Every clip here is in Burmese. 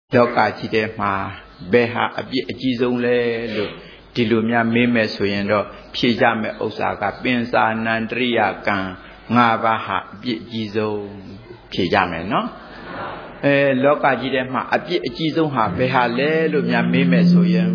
လောကကြီးထဲမှာဘယ်ဟာအပြစ်အကြီးဆုံးလဲလို့ဒီလိုများမေးမယ်ဆိုရင်တော့ဖြေကြမယ်ဥစ္စာကပင်စာနန္တရိယကံ၅ပါးဟာအပြစ်အကြီးဆုံးဖြေကြမယ်နော်လောကကြီးထဲမှာအပြစ်အကြီးဆုံးဟာဘယ်ဟာလဲလို့များမေးမယ်ဆိုရင်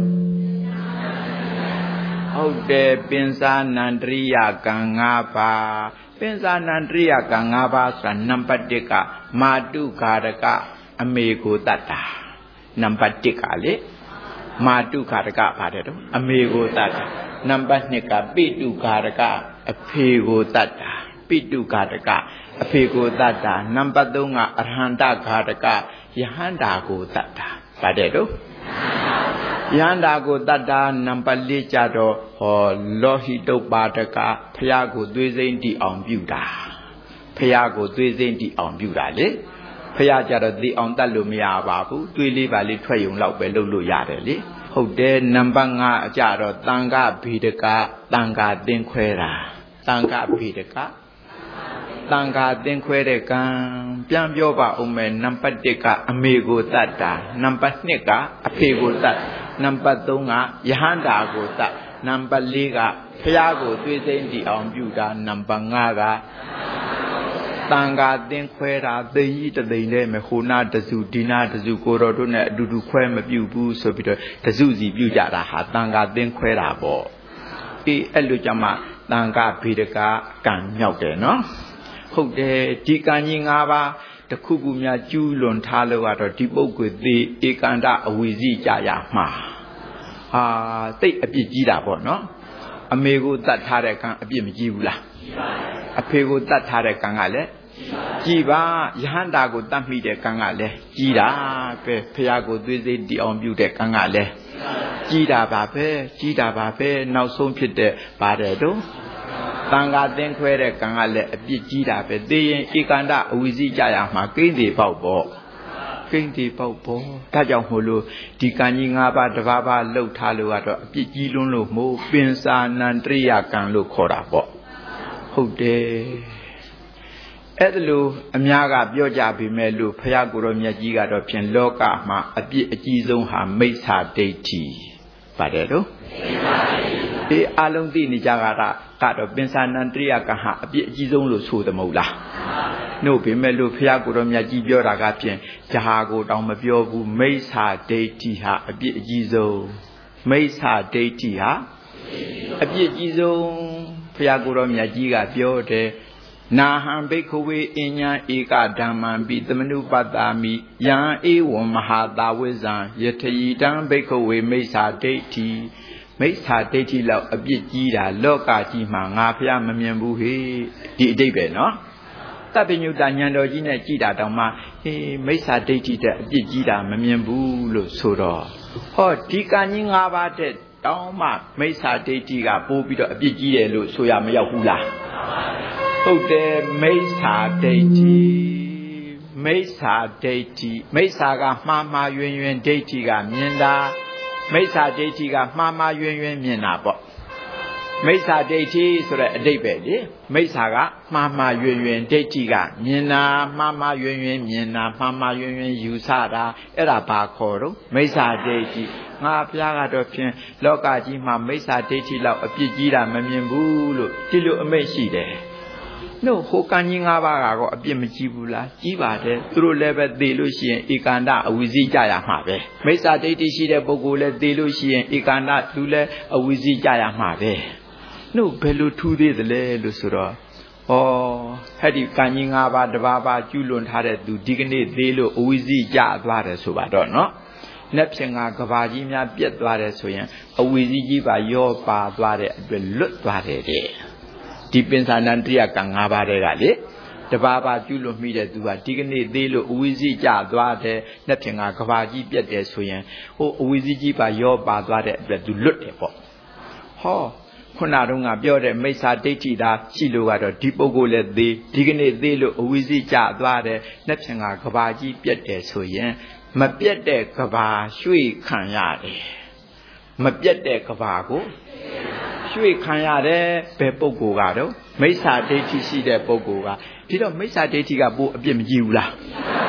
ဟုတ်တယ်ပင်စာနန္တရိယကံ၅ပါးပင်စာနန္တရိယကံ၅ပါးဆိုတာနံပါတ်1ကမာတုဃာရကအမေကိုတတ်တာနံပါတ်1ကလေမာတုဃာရကပါတယ်တော့အမေကိုတတ်တာနံပါတ်2ကပိတုဃာရကအဖေကိုတတ်တာပိတုဃာရကအဖေကိုတတ်တာနံပါတ်3ကအရဟန္တဃာရကယဟန္တာကိုတတ်တာပါတယ်တော့ယဟန္တာကိုတတ်တာနံပါတ်4ကြတော့ဟောလောဟိတုပ္ပါဒကဖျားကိုသွေးစိမ့်တည်အောင်ပြုတာဖျားကိုသွေးစိမ့်တည်အောင်ပြုတာလေဖျားကြတော့သိအောင်တတ်လို့မရပါဘူးသွေးလေးပါလေးထွက်ယုံလောက်ပဲလုပ်လို့ရတယ်လေဟုတ်တယ်နံပါတ်5အကြတော့တန်ခဗေဒကတန်ခသင်ခွဲတာတန်ခဗေဒကတန်ခသင်ခွဲတဲ့ကံပြန်ပြောပါဦးမယ်နံပါတ်1ကအမေကိုတတ်တာနံပါတ်2ကအဖေကိုတတ်နံပါတ်3ကယဟန္တာကိုတတ်နံပါတ်4ကဖျားကိုသွေးစိမ့်တည်အောင်ပြုတာနံပါတ်5ကတန်ခါသင်ခွဲတာသိကြီးတသိမ့်နဲ့မဟိုနာတစုဒီနာတစုကိုတော်တို့နဲ့အတူတူခွဲမပြုဘူးဆိုပြီးတော့တစုစီပြုကြတာဟာတန်ခါသင်ခွဲတာပေါ့အေးအဲ့လိုကြမှာတန်ခါဗေဒကကံမြောက်တယ်နော်ဟုတ်တယ်ဒီကံကြီး၅ပါးတခုခုများကျူးလွန်ထားလို့ကတော့ဒီပုဂ္ဂိုလ်သေဧကန္တအဝိဇ္ဇိကြရမှာဟာတိတ်အပြစ်ကြီးတာပေါ့နော်အမေကိုတတ်ထားတဲ့ကံအပြစ်မကြီးဘူးလားအဖေကိုတတ်ထားတဲ့ကံကလည်းကြည်ပါယဟန္တာကိုတတ်မိတဲ့ကံကလည်းကြီးတာပဲဖះကိုသွေးစိမ့်တည်အောင်ပြုတဲ့ကံကလည်းကြီးတာပါပဲကြီးတာပါပဲနောက်ဆုံးဖြစ်တဲ့ပါတယ်တော့တန်ခါသင်ခွဲတဲ့ကံကလည်းအပြစ်ကြီးတာပဲသိရင်ဧကန္တအဝိဇ္ဇိကြရမှာကိန်းသေးပေါက်ပေါ့ကိန်းသေးပေါက်ပေါ့ဒါကြောင့်မို့လို့ဒီကံကြီး၅ပါးတစ်ပါးပါလှုပ်ထားလို့ကတော့အပြစ်ကြီးလွန်းလို့မို့ပင်စာနန္တရိယကံလို့ခေါ်တာပေါ့ဟုတ်တယ်အဲ့ဒါလို့အများကပြောကြပြီမဲ့လို့ဘုရားကိုယ်တော်မြတ်ကြီးကတော့ဖြင့်လောကမှာအပြစ်အကြီးဆုံးဟာမိစ္ဆာဒိဋ္ဌိပါတယ်တော့ဒီအလုံးသိနေကြတာကတော့ပင်စာနန္တရိယကဟာအပြစ်အကြီးဆုံးလို့ဆိုတယ်မဟုတ်လားနှုတ်ပေမဲ့လို့ဘုရားကိုယ်တော်မြတ်ကြီးပြောတာကဖြင့်ဂျဟာကိုတောင်မပြောဘူးမိစ္ဆာဒိဋ္ဌိဟာအပြစ်အကြီးဆုံးမိစ္ဆာဒိဋ္ဌိဟာအပြစ်အကြီးဆုံးဘုရားကိုယ်တော်မြတ်ကြီးကပြောတယ်နာဟံဘိက္ခဝေအញ្ញံဧကဓမ္မံပိသမနုပတ္တာမိယံဧဝံမဟာတာဝိဇံယထယိတံဘိက္ခဝေမိစ္ဆာဒိဋ္ဌိမိစ္ဆာဒိဋ္ဌိလောက်အပြစ်ကြီးတာလောကကြီးမှာငါဖျားမမြင်ဘူးဟေ့ဒီအတိတ်ပဲနော်တပ္ပညုတဉာဏ်တော်ကြီးနဲ့ကြည်တာတောင်မှမိစ္ဆာဒိဋ္ဌိတဲ့အပြစ်ကြီးတာမမြင်ဘူးလို့ဆိုတော့ဟောဒီကံကြီး၅ပါးတဲ့တောင်းမှမိစ္ဆာဒိဋ္ဌိကပိုးပြီးတော့အပြစ်ကြီးတယ်လို့ဆိုရမရောက်ဘူးလားဟုတ်တယ်မိစ္ဆာဒိဋ္ဌိမိစ္ဆာဒိဋ္ဌိမိစ္ဆာကမှားမှားယွင်ယွင်ဒိဋ္ဌိကမြင်တာမိစ္ဆာဒိဋ္ဌိကမှားမှားယွင်ယွင်မြင်တာပေါ့မိစ္ဆာဒိဋ္ဌိဆိုတဲ့အဓိပ္ပာယ်လေမိစ္ဆာကမှားမှားယွင်ယွင်ဒိဋ္ဌိကမြင်တာမှားမှားယွင်ယွင်မြင်တာမှားမှားယွင်ယွင်ယူဆတာအဲ့ဒါဘာခေါ်တော့မိစ္ဆာဒိဋ္ဌိငါဘုရားကတော့ဖြင့်လောကကြီးမှာမိစ္ဆာဒိဋ္ဌိလောက်အပြစ်ကြီးတာမမြင်ဘူးလို့ဒီလိုအမိန့်ရှိတယ်တို့ဟိုကံကြီး၅ပါးကတော့အပြစ်မကြီးဘူးလားကြီးပါတယ်သူတို့လည်းပဲသေလို့ရှိရင်ဧကန္တအဝိဇ္ဇိကြရမှာပဲမိစ္ဆာဒိဋ္ဌိရှိတဲ့ပုဂ္ဂိုလ်လည်းသေလို့ရှိရင်ဧကန္တသူလည်းအဝိဇ္ဇိကြရမှာပဲတို့ဘယ်လိုထူးသေးသလဲလို့ဆိုတော့ဩဟဲ့ဒီကံကြီး၅ပါးတစ်ပါးပါကျူးလွန်ထားတဲ့သူဒီကနေ့သေလို့အဝိဇ္ဇိကြသွားတယ်ဆိုပါတော့နော်လက်ဖြင့်ငါကဘာကြီးများပြက်သွားတယ်ဆိုရင်အဝိဇ္ဇိကြီးပါရောပါသွားတဲ့အတွက်လွတ်သွားတယ်တဲ့ဒီပင်စာနန္တရိယကံ၅ပါးတဲ့ကလေတပါးပါကျူးလွန်မိတဲ့သူကဒီကနေ့သေးလို့အဝိဇ္ဇိကြသွားတယ်လက်ဖြင့်ငါကဘာကြီးပြက်တယ်ဆိုရင်ဟိုအဝိဇ္ဇိကြီးပါရောပါသွားတဲ့အတွက်သူလွတ်တယ်ပေါ့ဟောခုနတုန်းကပြောတဲ့မိစ္ဆာဒိဋ္ဌိသာရှိလို့ကတော့ဒီပုဂ္ဂိုလ်လည်းသေးဒီကနေ့သေးလို့အဝိဇ္ဇိကြသွားတယ်လက်ဖြင့်ငါကဘာကြီးပြက်တယ်ဆိုရင်မပြက်တဲ့ကဘာရွှေ့ခံရတယ်မပြက်တဲ့ကဘာကိုရွှေ့ခံရတယ်ဘယ်ပုဂ္ဂိုလ်ကတော့မိစ္ဆာဒိဋ္ဌိရှိတဲ့ပုဂ္ဂိုလ်ကဒီတော့မိစ္ဆာဒိဋ္ဌိကပို့အပြစ်မကြီးဘူးလား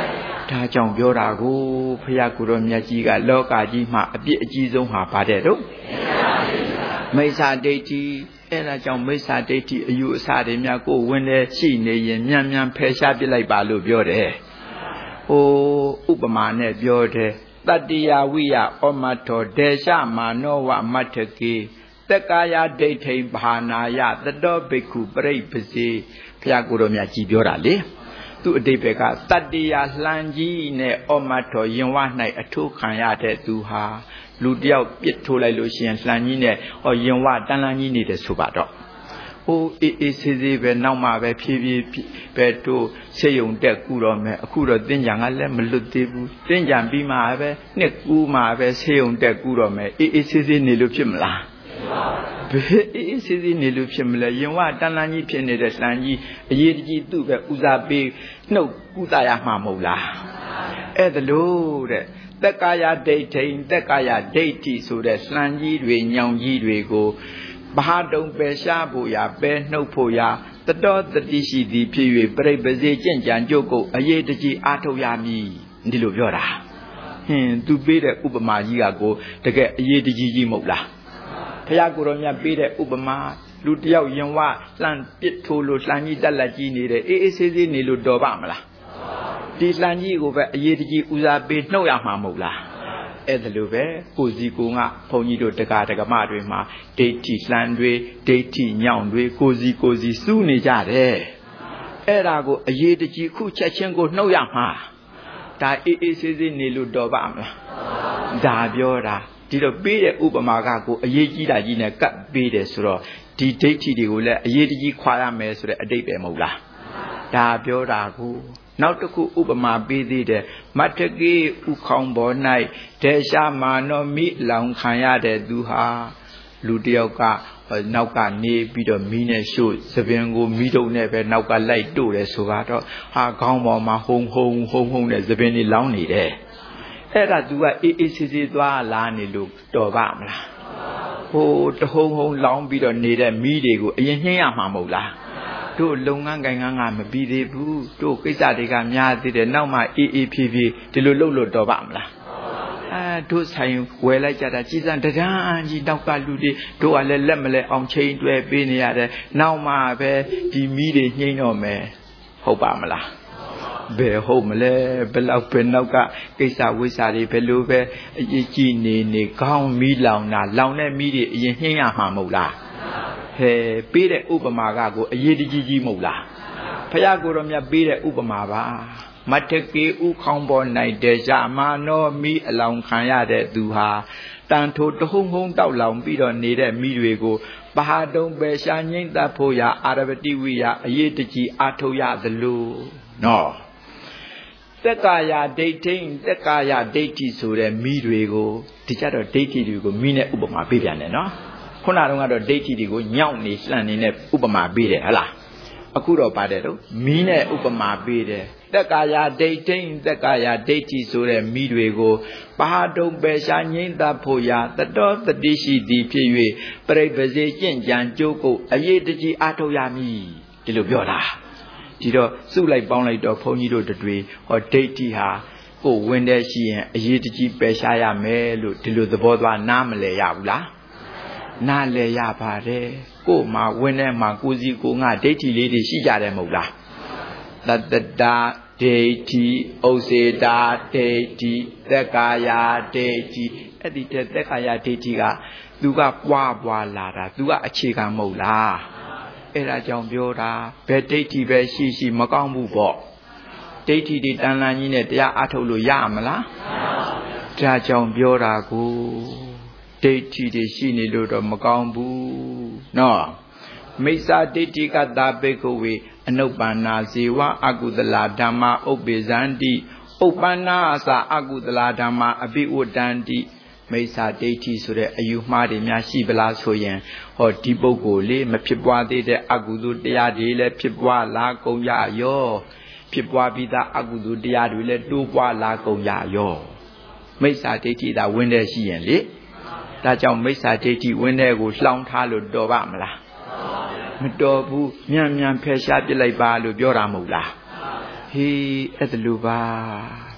ဒါကြောင့်ပြောတာကိုဖယားကိုရောမြတ်ကြီးကလောကကြီးမှာအပြစ်အကြီးဆုံးဟာပါတယ်တော့မိစ္ဆာဒိဋ္ဌိအဲ့ဒါကြောင့်မိစ္ဆာဒိဋ္ဌိအယူအဆတွေများကိုဝင်နေရှိနေရင်မြန်ဖယ်ရှားပြလိုက်ပါလို့ပြောတယ်ဟိုဥပမာနဲ့ပြောတယ်တတ္တိယဝိယဩမထောဒေရှမာနောဝမတ္ထကေတက္ကာယဒိဋ္ဌိဘာနာယတတောဘိက္ခုပရိပ္ပစေဘုရားကိုယ်တော်မြတ်ကြီးပြောတာလေသူအတိပ္ပယ်ကတတ္တိယလှန်ကြီးနဲ့ဩမထောရင်ဝ၌အထိုးခံရတဲ့သူဟာလူတယောက်ပြစ်ထိုးလိုက်လို့ရှိရင်လှန်ကြီးနဲ့ရင်ဝတန်လန်းကြီးနေတယ်ဆိုပါတော့ဟိုအေးဆေးဆေးပဲနောက်မှပဲဖြည်းဖြည်းပဲတို့ဆေးရုံတက်ကူတော့မယ်အခုတော့သင်္ကြန်ကလည်းမလွတ်သေးဘူးသင်္ကြန်ပြီးမှပဲနှစ်ကူးမှပဲဆေးရုံတက်ကူတော့မယ်အေးဆေးဆေးနေလို့ဖြစ်မလားဘယ်အေးဆေးဆေးနေလို့ဖြစ်မလဲရင်ဝတန်လန်းကြီးဖြစ်နေတဲ့လှန်ကြီးအရေးတကြီးသူ့ပဲဦးစားပေးနှုတ်ကုသရမှာမဟုတ်လားအဲ့ဒါလို့တဲ့တက္ကာယဒိဋ္ဌိတက္ကာယဒိဋ္ဌိဆိုတဲ့လှန်ကြီးတွေညောင်ကြီးတွေကိုဘာတုံပယ်ရှားဖို့ရာပယ်နှုတ်ဖို့ရာတတော်တတိရှိသည်ဖြစ်၍ပြိပ္ပစေကျင့်ကြံကြုတ်ကုတ်အရေးတကြီးအားထုတ်ရမည်ဒီလိုပြောတာသူပေးတဲ့ဥပမာကြီးကကိုတကယ်အရေးတကြီးမဟုတ်လားဘုရားကိုယ်တော်မြတ်ပေးတဲ့ဥပမာလူတယောက်ရင်ဝလှန်ပစ်ထိုးလို့လှန်ကြီးတက်လက်ကြီးနေတယ်အေးဆေးဆေးနေလို့တော်ပါမလားဒီလှန်ကြီးကိုပဲအရေးတကြီးဦးစားပေးနှုတ်ရမှာမဟုတ်လားအဲ့ဒါလိုပဲကိုစီကိုငါဘုန်းကြီးတို့တက္ကဒကမတွေမှာဒိဋ္ဌိလှန်တွေဒိဋ္ဌိညောင်တွေကိုစီစူးနေကြတယ်အဲ့ဒါကိုအရေးတကြီးခုချက်ချင်းကိုနှုတ်ရမှာဒါအေးဆေးဆေးနေလို့တော်ပါမလားဒါပြောတာဒီတော့ပေးတဲ့ဥပမာကကိုအရေးကြီးတာကြီးနဲ့ကပ်ပေးတယ်ဆိုတော့ဒီဒိဋ္ဌိတွေကိုလည်းအရေးတကြီးခွာရမယ်ဆိုတဲ့အတိတ်ပဲမဟုတ်လားဒါပြောတာကိုနောက်တစ်ခုဥပမာပေးသေးတယ်မတ္ထကေဥခေါင်ပေါ်၌ဒေရှမာနောမိလောင်ခံရတဲ့သူဟာလူတယောက်ကနောက်ကနေပြီးတော့မီးနဲ့ရှို့သပင်ကိုမီးတုံနဲ့ပဲနောက်ကလိုက်တို့တယ်ဆိုတော့ဟာခေါင်းပေါ်မှာဟုံနဲ့သပင်တွေလောင်းနေတယ်အဲ့ဒါ तू ကအေးဆေးဆေးသွားလာနေလို့တော်ပါမလားဟိုတဟုံလောင်းပြီးတော့နေတဲ့မီးတွေကိုအရင်နှင်းရမှာမဟုတ်လားတို့လုပ်ငန်းကိုင်ငန်းကမပြီးသေးဘူးတို့ကိစ္စတွေကများသေးတယ်နောက်မှအေးဖြည်းဖြည်းဒီလိုလုပ်လို့တော်ပါမလားတို့ဆိုင်ဝယ်လိုက်ကြတာကြီးစံတဒန်းကြီးနောက်ကလူတွေတို့ကလည်းလက်မလဲအောင်ချိန်တွဲပေးနေရတယ်နောက်မှပဲဒီမီးတွေနှိမ့်တော့မယ်ဟုတ်ပါမလားဘယ်ဟုတ်မလဲဘယ်လောက်ပဲနောက်ကကိစ္စဝိစာတွေဘယ်လိုပဲအရေးကြီးနေခေါင်းမီးလောင်တာလောင်တဲ့မီးတွေအရင်နှိမ့်ရမှာမဟုတ်လားဟဲပေးတဲ့ဥပမာကကိုအရေးတကြီးမဟုတ်လားဖယားကိုယ်တော်မြတ်ပေးတဲ့ဥပမာပါမတ္ထကေဥခေါင်ပေါ်၌ဒေရှမာနောမိအလောင်ခံရတဲ့သူဟာတန်ထိုတဟုံတောက်လောင်ပြီးတော့နေတဲ့မိတွေကိုဘာတုံပယ်ရှားငိမ့်သက်ဖို့ရာအာရပတိဝိယအရေးတကြီးအားထုတ်ရသလိုနော်တက္ကာယဒိဋ္ဌိတက္ကာယဒိဋ္ဌိဆိုတဲ့မိတွေကိုဒီကြတော့ဒိဋ္ဌိတွေကိုမိနဲ့ဥပမာပေးပြန်တယ်နော်ခုနကတော့ဒိဋ္ဌိတွေကိုညောင်းနေလှန်နေတဲ့ဥပမာပေးတယ်ဟလားအခုတော့ပါတယ်တော့မီးနဲ့ဥပမာပေးတယ်တက္ကာယဒိဋ္ဌိတက္ကာယဒိဋ္ဌိဆိုတဲ့မီးတွေကိုဘာတုံပယ်ရှားငိမ့်သက်ဖို့ရာတတော်တတိရှိသည်ဖြစ်၍ပြိပ္ပစေကျင့်ကြံကြိုးကုတ်အရေးတကြီးအားထုတ်ရမည်ဒီလိုပြောတာဒီတော့စုလိုက်ပေါင်းလိုက်တော့ဘုန်းကြီးတို့တွေဟောဒိဋ္ဌိဟာကိုဝင်တဲ့ရှိရင်အရေးတကြီးပယ်ရှားရမယ်လို့ဒီလိုသဘောသွားနားမလဲရဘူးလားနားလဲရပါတယ်ကို့မှာဝင်တဲ့မှာကိုစီကိုငါဒိဋ္ဌိလေးတွေရှိကြတယ်မဟုတ်လားတတ္တတာဒိဋ္ဌိဥစေတာဒိဋ္ဌိသက္ကာယဒိဋ္ဌိအဲ့ဒီသက္ကာယဒိဋ္ဌိကသူကပွားလာတာသူကအခြေခံမဟုတ်လားအဲ့ဒါကြောင့်ပြောတာဘယ်ဒိဋ္ဌိပဲရှိမကောင်းဘူးပေါ့ဒိဋ္ဌိတွေတန်လန်းကြီးနဲ့တရားအားထုတ်လို့ရမလားဒါကြောင့်ပြောတာကိုဒိဋ္ဌိတွေရှိနေလို့တော့မကောင်းဘူးနော်မိစ္ဆာဒိဋ္ဌိကတာဘေကဝေအနုပ္ပန္နာဇေဝအကုသလာဓမ္မာဥပ္ပေဇန္တိဥပ္ပန္နာအစာအကုသလာဓမ္မာအဘိဝတ္တန္တိမိစ္ဆာဒိဋ္ဌိဆိုတဲ့အယူမှားတွေများရှိပလားဆိုရင်ဟောဒီပုဂ္ဂိုလ်လေးမဖြစ်ပွားသေးတဲ့အကုသိုလ်တရားတွေလည်းဖြစ်ပွားလာကုန်ကြရောဖြစ်ပွားပြီးသားအကုသိုလ်တရားတွေလည်းတိုးပွားလာကုန်ကြရောမိစ္ဆာဒိဋ္ဌိသာဝင်တဲ့ရှိရင်လေဒါကြောင့်မိစ္ဆာဒိဋ္ဌိဝင်တဲ့ကိုလှောင်ထားလို့တော်ပါမလားမတော်ဘူးမြန်ဖယ်ရှားပြစ်လိုက်ပါလို့ပြောတာမဟုတ်လားဟေးအဲ့ဒါလိုပါ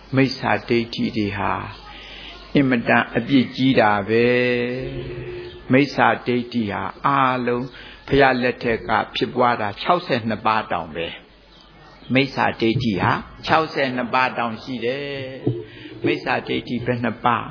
မိစ္ဆာဒိဋ္ဌိတွေဟာအင်မတန်အပြစ်ကြီးတာပဲမိစ္ဆာဒိဋ္ဌိဟာအားလုံးဘုရားလက်ထက်ကဖြစ်ပွားတာ62ပါးတောင်ပဲမိစ္ဆာဒိဋ္ဌိဟာ62ပါးတောင်ရှိတယ်မိစ္ဆာဒိဋ္ဌိဘယ်နှပါး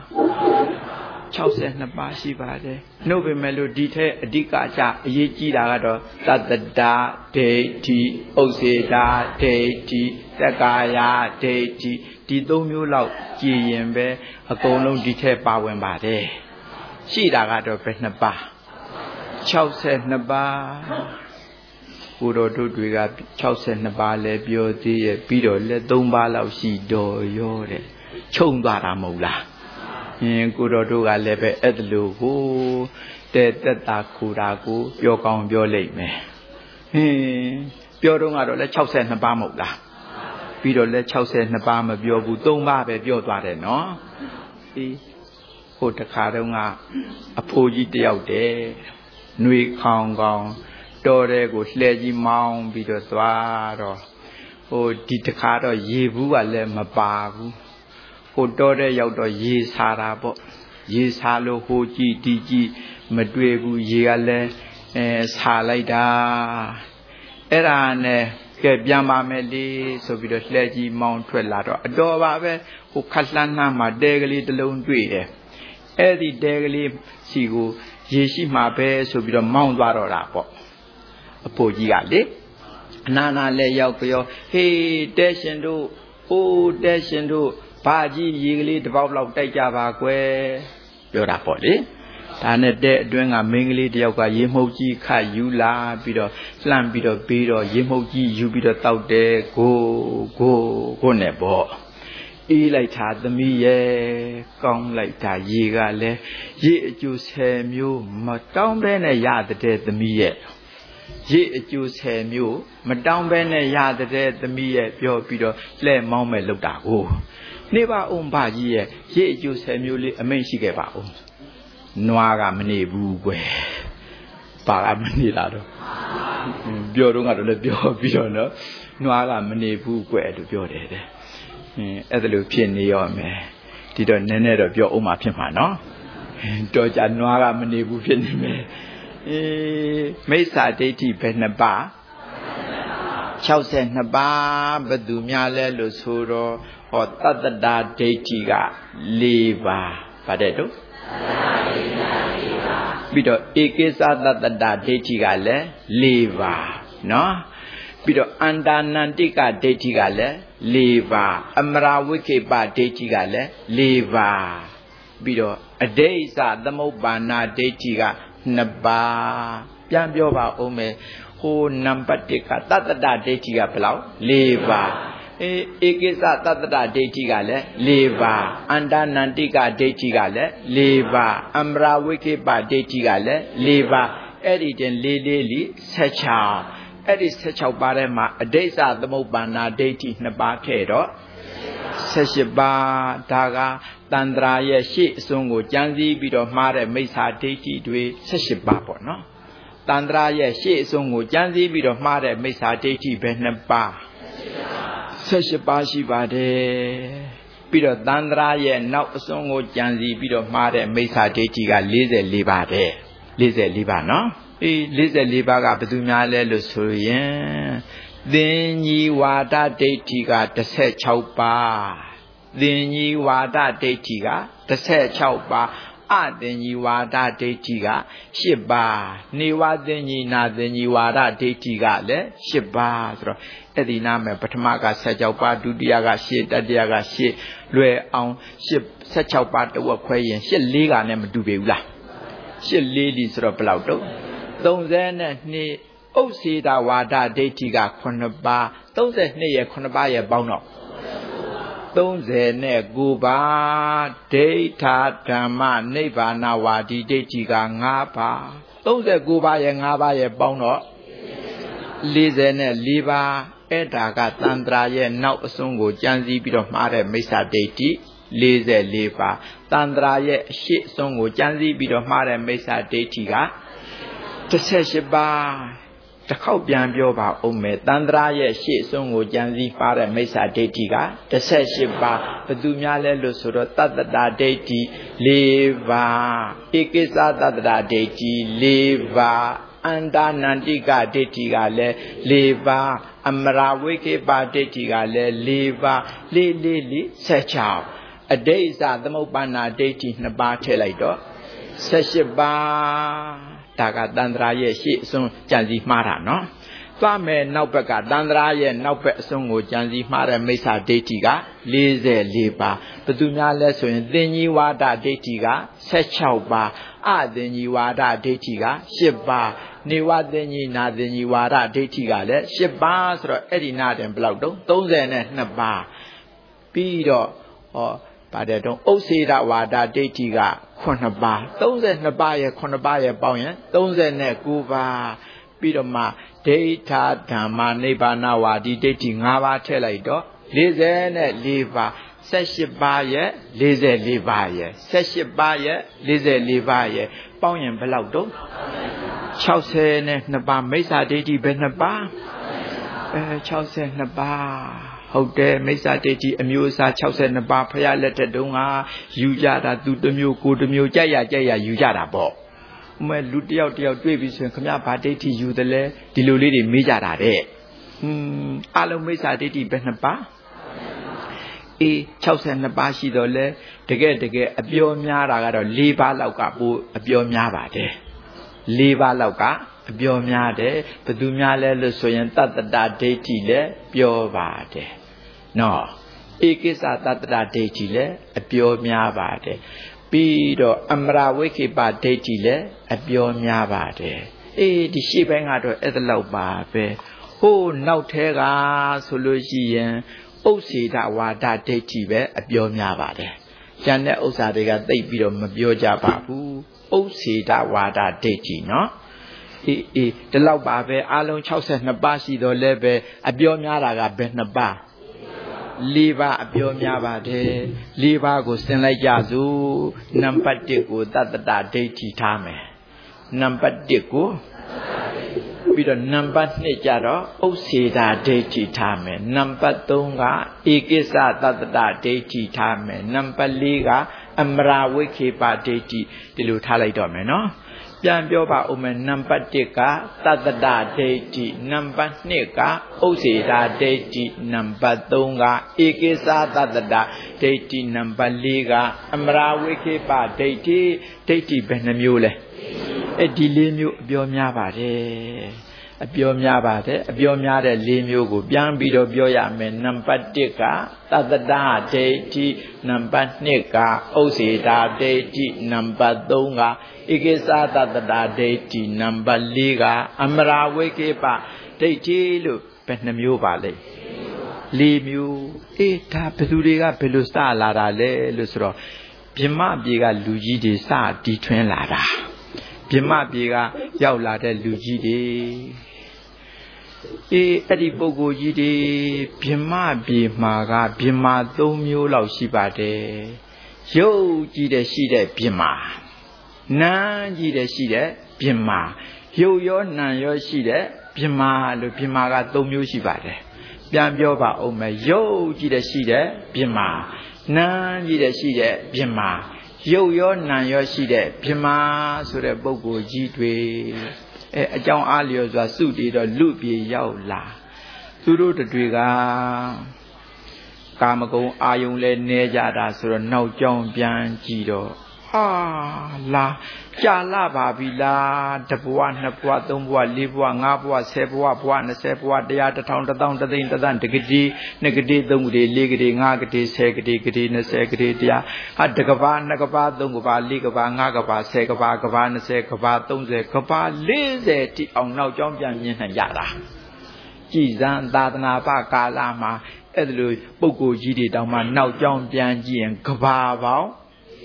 62ပါးရှိပါတယ်နှုတ်ပေမဲ့လို့ဒီထက်အဓိကအကျအရေးကြီးတာကတော့သတ္တတာဒိဋ္ဌိဥစ္စေတာဒိဋ္ဌိသက္ကာယဒိဋ္ဌိဒီ3မျိုးလောက်ကြည်ရင်ပဲအကုန်လုံးဒီထက်ပါဝင်ပါတယ်ရှိတာကတော့ဘယ်နှပါး62ပါးကိုတော်တို့တွေက62ပါးလဲပြောသေးရဲ့ပြီးတော့လဲ3ပါးလောက်ရှိတော်ရောတဲ့ခြုံသွားတာမဟုတ်လားကိုတော်တို့ကလည်းပဲအဲ့ဒါလို့ဟိုတဲ့တက်တာခူတာကိုပြောကောင်းပြောလိမ့်မယ်ပြောတော့ကတော့လဲ62ပါးမဟုတ်လားပြီးတော့လဲ62ပါးမပြောဘူး3ပါးပဲပြောသွားတယ်နော်ဟိုတခါတုန်းကအဖိုးကြီးတယောက်တည်းຫນွေခေါင်ခေါင်တော်တဲ့ကိုလှဲကြီးမောင်းပြီးတော့သွားတော့ဟိုဒီတခါတော့ရေဘူးကလည်းမပါဘူးဟိုတော်တဲ့ရောက်တော့ရေစားတာပေါ့ရေစားလို့ဟိုကြည့်ဒီကြည့်မတွေ့ဘူးရေကလည်းစားလိုက်တာအဲ့ဒါနဲ့ကဲပြန်ပါမယ်လေဆိုပြီးတော့လှဲကြီးမောင်းထွက်လာတော့အတော်ပါပဲဟိုခက်လှမ်းနှမ်းမှာတဲကလေးတစ်လုံးတွေ့တယ်အဲ့ဒီတဲကလေးစီကိုရေရှိမှာပဲဆိုပြီးတော့မောင်းသွားတော့တာပေါ့အဖိုးကြီးကလေအနာနာလဲရောက်ပြောဟေးတဲရှင်တို့အိုးတဲရှင်တို့ဘာကြီးရေကလေးတစ်ပေါက်လောက်တိုက်ကြပါကွယ်ပြောတာပေါ့လေဒါနဲ့တဲ့အတွင်းကမင်းကလေးတယောက်ကရေမှုတ်ကြီးခတ်ယူလာပြီးတော့လှမ်းပြီးတော့ပေးတော့ရေမှုတ်ကြီးယူပြီးတော့တောက်တယ်ကိုနဲ့ပေါ့အေးလိုက်တာသမီးရဲ့ကောင်းလိုက်တာရေကလည်းရေအကျိုး10မျိုးမတောင်းဘဲနဲ့ရတဲ့သမီးရဲ့ရေအကျိုး10မျိုးမတောင်းဘဲနဲ့ရတဲ့သမီးရဲ့ပြောပြီးတော့လှဲ့မောင်းမဲ့လောက်တာကိုနေပါအောင်ဘာကြီးရဲ့ရေအကျိုး10မျိုးလေးအမိန့်ရှိခဲ့ပါဦးနွားကမနေဘူးကွယ်ပါကမနေလာတော့ပြောတော့ကတော့လည်းပြောပြီးတော့နော်နွားကမနေဘူးကွယ်လို့ပြောတယ်တဲ့အဲ့ဒါလိုဖြစ်နေရောမယ်ဒီတော့နည်းနည်းတော့ပြောအောင်မှဖြစ်မှာနော်တော်ကြနွားကမနေဘူးဖြစ်နေမယ်မိစ္ဆာဒိဋ္ဌိဘယ်နှပါ62ပါးဘယ်သူများလဲလို့ဆိုတော့ဟောတတ္တတာဒိဋ္ဌိက4ပါးဗါတဲ့တို့ပြီးတော့ဧကိစ္စတတ္တတာဒိဋ္ဌိကလည်း4ပါးနော်ပြီးတော့အန္တာနန္တိကဒိဋ္ဌိကလည်း4ပါးအမရာဝိခေပဒိဋ္ဌိကလည်း4ပါးပြီးတော့အဒိဋ္ဌသမုပ္ပါဏဒိဋ္ဌိက2ပါးပြန်ပြောပါဦးမယ်ဟိုနံပါတ်1ကတတ္တတဒိဋ္ဌိကဘယ်လောက်4ပါးဧကိစ္စတတ္တတဒိဋ္ဌိကလည်း4ပါးအန္တာနန္တိကဒိဋ္ဌိကလည်း4ပါးအမရာဝိခေပဒိဋ္ဌိကလည်း4ပါးအဲ့ဒီတင်16အဲ့ဒီ16ပါးထဲမှာအဒိဋ္ဌသမုပ္ပါဏဒိဋ္ဌိ2ပါးခဲ့တော့18ပါးဒါကတန္တရာရဲ့ရှေ့အစွန်းကိုကြံစည်ပြီးတော့မှားတဲ့မိစ္ဆာဒိဋ္ဌိတွေ18ပါးပေါ့နော်တန္တရာရဲ့ရှေ့အစွန်းကိုကြံစည်ပြီးတော့မှားတဲ့မိစ္ဆာဒိဋ္ဌိပဲ2ပါး18ပါးရှိပါတယ်ပြီးတော့တန္တရာရဲ့နောက်အစွန်းကိုကြံစည်ပြီးတော့မှားတဲ့မိစ္ဆာဒိဋ္ဌိက44ပါးတဲ့44ပါးနော်44ပါးကဘယ်သူများလဲလို့ဆိုရင်သင်္ညီဝါဒဒိဋ္ဌိက16ပါးသင်္ညီဝါဒဒိဋ္ဌိက16ပါးအသင်္ညီဝါဒဒိဋ္ဌိက8ပါးနေဝသင်္ညီနာသင်္ညီဝါဒဒိဋ္ဌိကလည်း8ပါးဆိုတော့အဲ့ဒီနာမယ်ပထမက16ပါးဒုတိယက8တတိယက8လွယ်အောင်16ပါးတဝက်ခွဲရင်8 4ကနဲ့မတူပေဘူးလား8 4ဒီဆိုတော့ဘယ်လောက်တော့32ဥစ္စေတဝါဒဒိဋ္ဌိက9ပါး32ရဲ့9ပါးရဲ့ပေါင်းတော့39ပါးဒိဋ္ဌာဓမ္မနိဗ္ဗာနဝါဒီဒိဋ္ဌိက5ပါး39ပါးရဲ့5ပါးရဲ့ပေါင်းတော့44ပါးအဲ့ဒါကတန္တရာရဲ့နောက်အစွန်းကိုကြံစည်ပြီးတော့မှားတဲ့မိစ္ဆာဒိဋ္ဌိ44ပါးတန္တရာရဲ့အရှိအစွန်းကိုကြံစည်ပြီးတော့မှားတဲ့မိစ္ဆာဒိဋ္ဌိက18ပါးတခေါက်ပြန်ပြောပါဦးမယ်တန္တရာရဲ့ရှေ့ဆုံးကိုကြံစည်ပါတဲ့မိစ္ဆာဒိဋ္ဌိက18ပါးဘသူများလဲလို့ဆိုတော့တတ္တတာဒိဋ္ဌိ4ပါးဧကိစ္စတတ္တတာဒိဋ္ဌိ4ပါးအန္တာနန္တိကဒိဋ္ဌိကလည်း4ပါးအမရာဝိကေပဒိဋ္ဌိကလည်း4ပါး16အဋိစ္စသမုပ္ပန္နာဒိဋ္ဌိ2ပါးထည့်လိုက်တော့18ပါးဒါကတန္တရာရဲ့ရှေ့အစွန်းကြံစည်မှားတာနော်သွားမယ်နောက်ဘက်ကတန္တရာရဲ့နောက်ဘက်အစွန်းကိုကြံစည်မှားတဲ့မိစ္ဆာဒိဋ္ဌိက44ပါးဘသူများလဲဆိုရင်သင်္ကြီးဝါဒဒိဋ္ဌိက16ပါးအသင်္ကြီးဝါဒဒိဋ္ဌိက10ပါးနေဝသင်္ကြီးနာသင်္ကြီးဝါဒဒိဋ္ဌိကလည်း10ပါးဆိုတော့အဲ့ဒီနာတင်ဘယ်လောက်တုံး32ပါးပြီးတော့ဟောပါတယ်တော့ဥစ္စေဒဝါဒဒိဋ္ဌိက9ပါး32ပါးရဲ့9ပါးရဲ့ပေါင်းရင်39ပါးပြီးတော့မှဒိဋ္ဌာဓမ္မနိဗ္ဗာနဝါဒီဒိဋ္ဌိ5ပါးထည့်လိုက်တော့44ပါး18ပါးရဲ့44ပါးရဲ့18ပါးရဲ့44ပါးရဲ့ပေါင်းရင်ဘယ်လောက်တော့62ပါးမိစ္ဆာဒိဋ္ဌိဘယ်နှပါး62ပါးဟုတ်တယ်မိစ္ဆာဒိဋ္ဌိအမျိုးအစား62ပါးဖရာလက်ထက်တုန်းကယူကြတာသူတစ်မျိုးကိုတစ်မျိုးကြိုက်ရယူကြတာပေါ့ဥမဲ့လူတယောက်တွေ့ပြီဆိုရင်ခမဘာဒိဋ္ဌိယူတယ်လဲဒီလိုလေးတွေမေးကြတာတဲ့အလုံးမိစ္ဆာဒိဋ္ဌိဘယ်နှပါး62ပါးရှိတော့လဲတကယ်အပြောများတာကတော့4ပါးလောက်ကပိုအပြောများပါတယ်4ပါးလောက်ကအပြောများတယ်ဘသူများလဲလို့ဆိုရင်တတ္တတာဒိဋ္ဌိလည်းပြောပါတယ်နော်ဧကိစ္စတတ္တတာဒိဋ္ဌိလည်းအပြောများပါတယ်ပြီးတော့အမရာဝိခေပဒိဋ္ဌိလည်းအပြောများပါတယ်ဒီရှေ့ပိုင်းကတော့အဲ့ဒါလောက်ပါပဲဟိုးနောက်ထဲကဆိုလို့ရှိရင်ဥစ္စေဒဝါဒဒိဋ္ဌိပဲအပြောများပါတယ်ကျန်တဲ့ဥစ္စာတွေကသိပ်ပြီးတော့မပြောကြပါဘူးဥစ္စေဒဝါဒဒိဋ္ဌိနော်ဒီလောက်ပါပဲအလုံး62ပါးရှိတော့လည်းပဲအပြောများတာကဘယ်2ပါး4ပါးအပြောများပါတယ်4ပါးကိုဆင်လိုက်ကြစို့နံပါတ်1ကိုတတ္တတာဒိဋ္ဌိထားမယ်နံပါတ်1ကိုပြီးတော့နံပါတ်2ကျတော့ဥစ္စေတာဒိဋ္ဌိထားမယ်နံပါတ်3ကဧကိစ္စတတ္တတာဒိဋ္ဌိထားမယ်နံပါတ်4ကအမရာဝိခေပဒိဋ္ဌိဒီလိုထားလိုက်တော့မယ်နော်ပြန်ပြောပါဦးမယ်နံပါတ်1ကတတ္တတာဒိဋ္ဌိနံပါတ်2ကဥစ္စေတာဒိဋ္ဌိနံပါတ်3ကဧကိစ္စတတ္တတာဒိဋ္ဌိနံပါတ်4ကအမရာဝိခေပဒိဋ္ဌိဘယ်နှမျိုးလဲဒီ4မျိုးအပြောများပါတယ်အပြောများပါတယ်အပြောများတဲ့4မျိုးကိုပြန်ပြီးတော့ပြောရမယ်နံပါတ်1ကတတ္တတာဒိဋ္ဌိနံပါတ်2ကဥစ္စေတာဒိဋ္ဌိနံပါတ်3ကဧကိစ္စတတ္တတာဒိဋ္ဌိနံပါတ်4ကအမရာဝိကေပဒိဋ္ဌိလို့ဘယ်နှမျိုးပါလဲ4မျိုးဒါဘယ်သူတွေကဘယ်လိုစလာတာလဲလို့ဆိုတော့ဗြဟ္မပြေကလူကြီးတွေစတီထွင်းလာတာဗြဟ္မပြေကရောက်လာတဲ့လူကြီးတွေအဲ့ဒီပုဂ္ဂိုလ်ကြီးတွေဗြဟ္မပြေမှာကဗြဟ္မာ3မျိုးလောက်ရှိပါတယ်ရုပ်ကြည့်တဲ့ရှိတဲ့ဗြဟ္မာနာမ်ကြည့်တဲ့ရှိတဲ့ဗြဟ္မာရုပ်ရောနာမ်ရောရှိတဲ့ဗြဟ္မာလို့ဗြဟ္မာက3မျိုးရှိပါတယ်ပြန်ပြောပါဦးမယ်ရုပ်ကြည့်တဲ့ရှိတဲ့ဗြဟ္မာနာမ်ကြည့်တဲ့ရှိတဲ့ဗြဟ္မာရုပ်ရောနာမ်ရောရှိတဲ့ဗြဟ္မာဆိုတဲ့ပုဂ္ဂိုလ်ကြီးတွေအကြောင်းအားလျော်စွာစုတည်တော့လူပြေရောက်လာသူတို့တွေကကာမဂုဏ်အာယုံလဲနေကြတာဆိုတော့နောက်ကြောင်းပြန်ကြည့်တော့လာကြာလာပါပြီလားတဘဝ2ဘဝ3ဘဝ4ဘဝ5ဘဝ10ဘဝဘဝ20ဘဝ100 1000 1000 1000 1000တကတိ2ကတိ3ကတိ4ကတိ5ကတိ10ကတိကတိ20ကတိ100တကဘာ2ကဘာ3ကဘာ4ကဘာ5ကဘာ10ကဘာကဘာ20ကဘာ30ကဘာ40တိအောင်နောက်ကြောင်းပြန်မြင်နိုင်ကြတာကြည်စံသာသနာပကာလမှာအဲ့ဒါလိုပုဂ္ဂိုလ်ကြီးတွေတောင်မှနောက်ကြောင်းပြန်ကြည့်ရင်ကဘာပေါင်း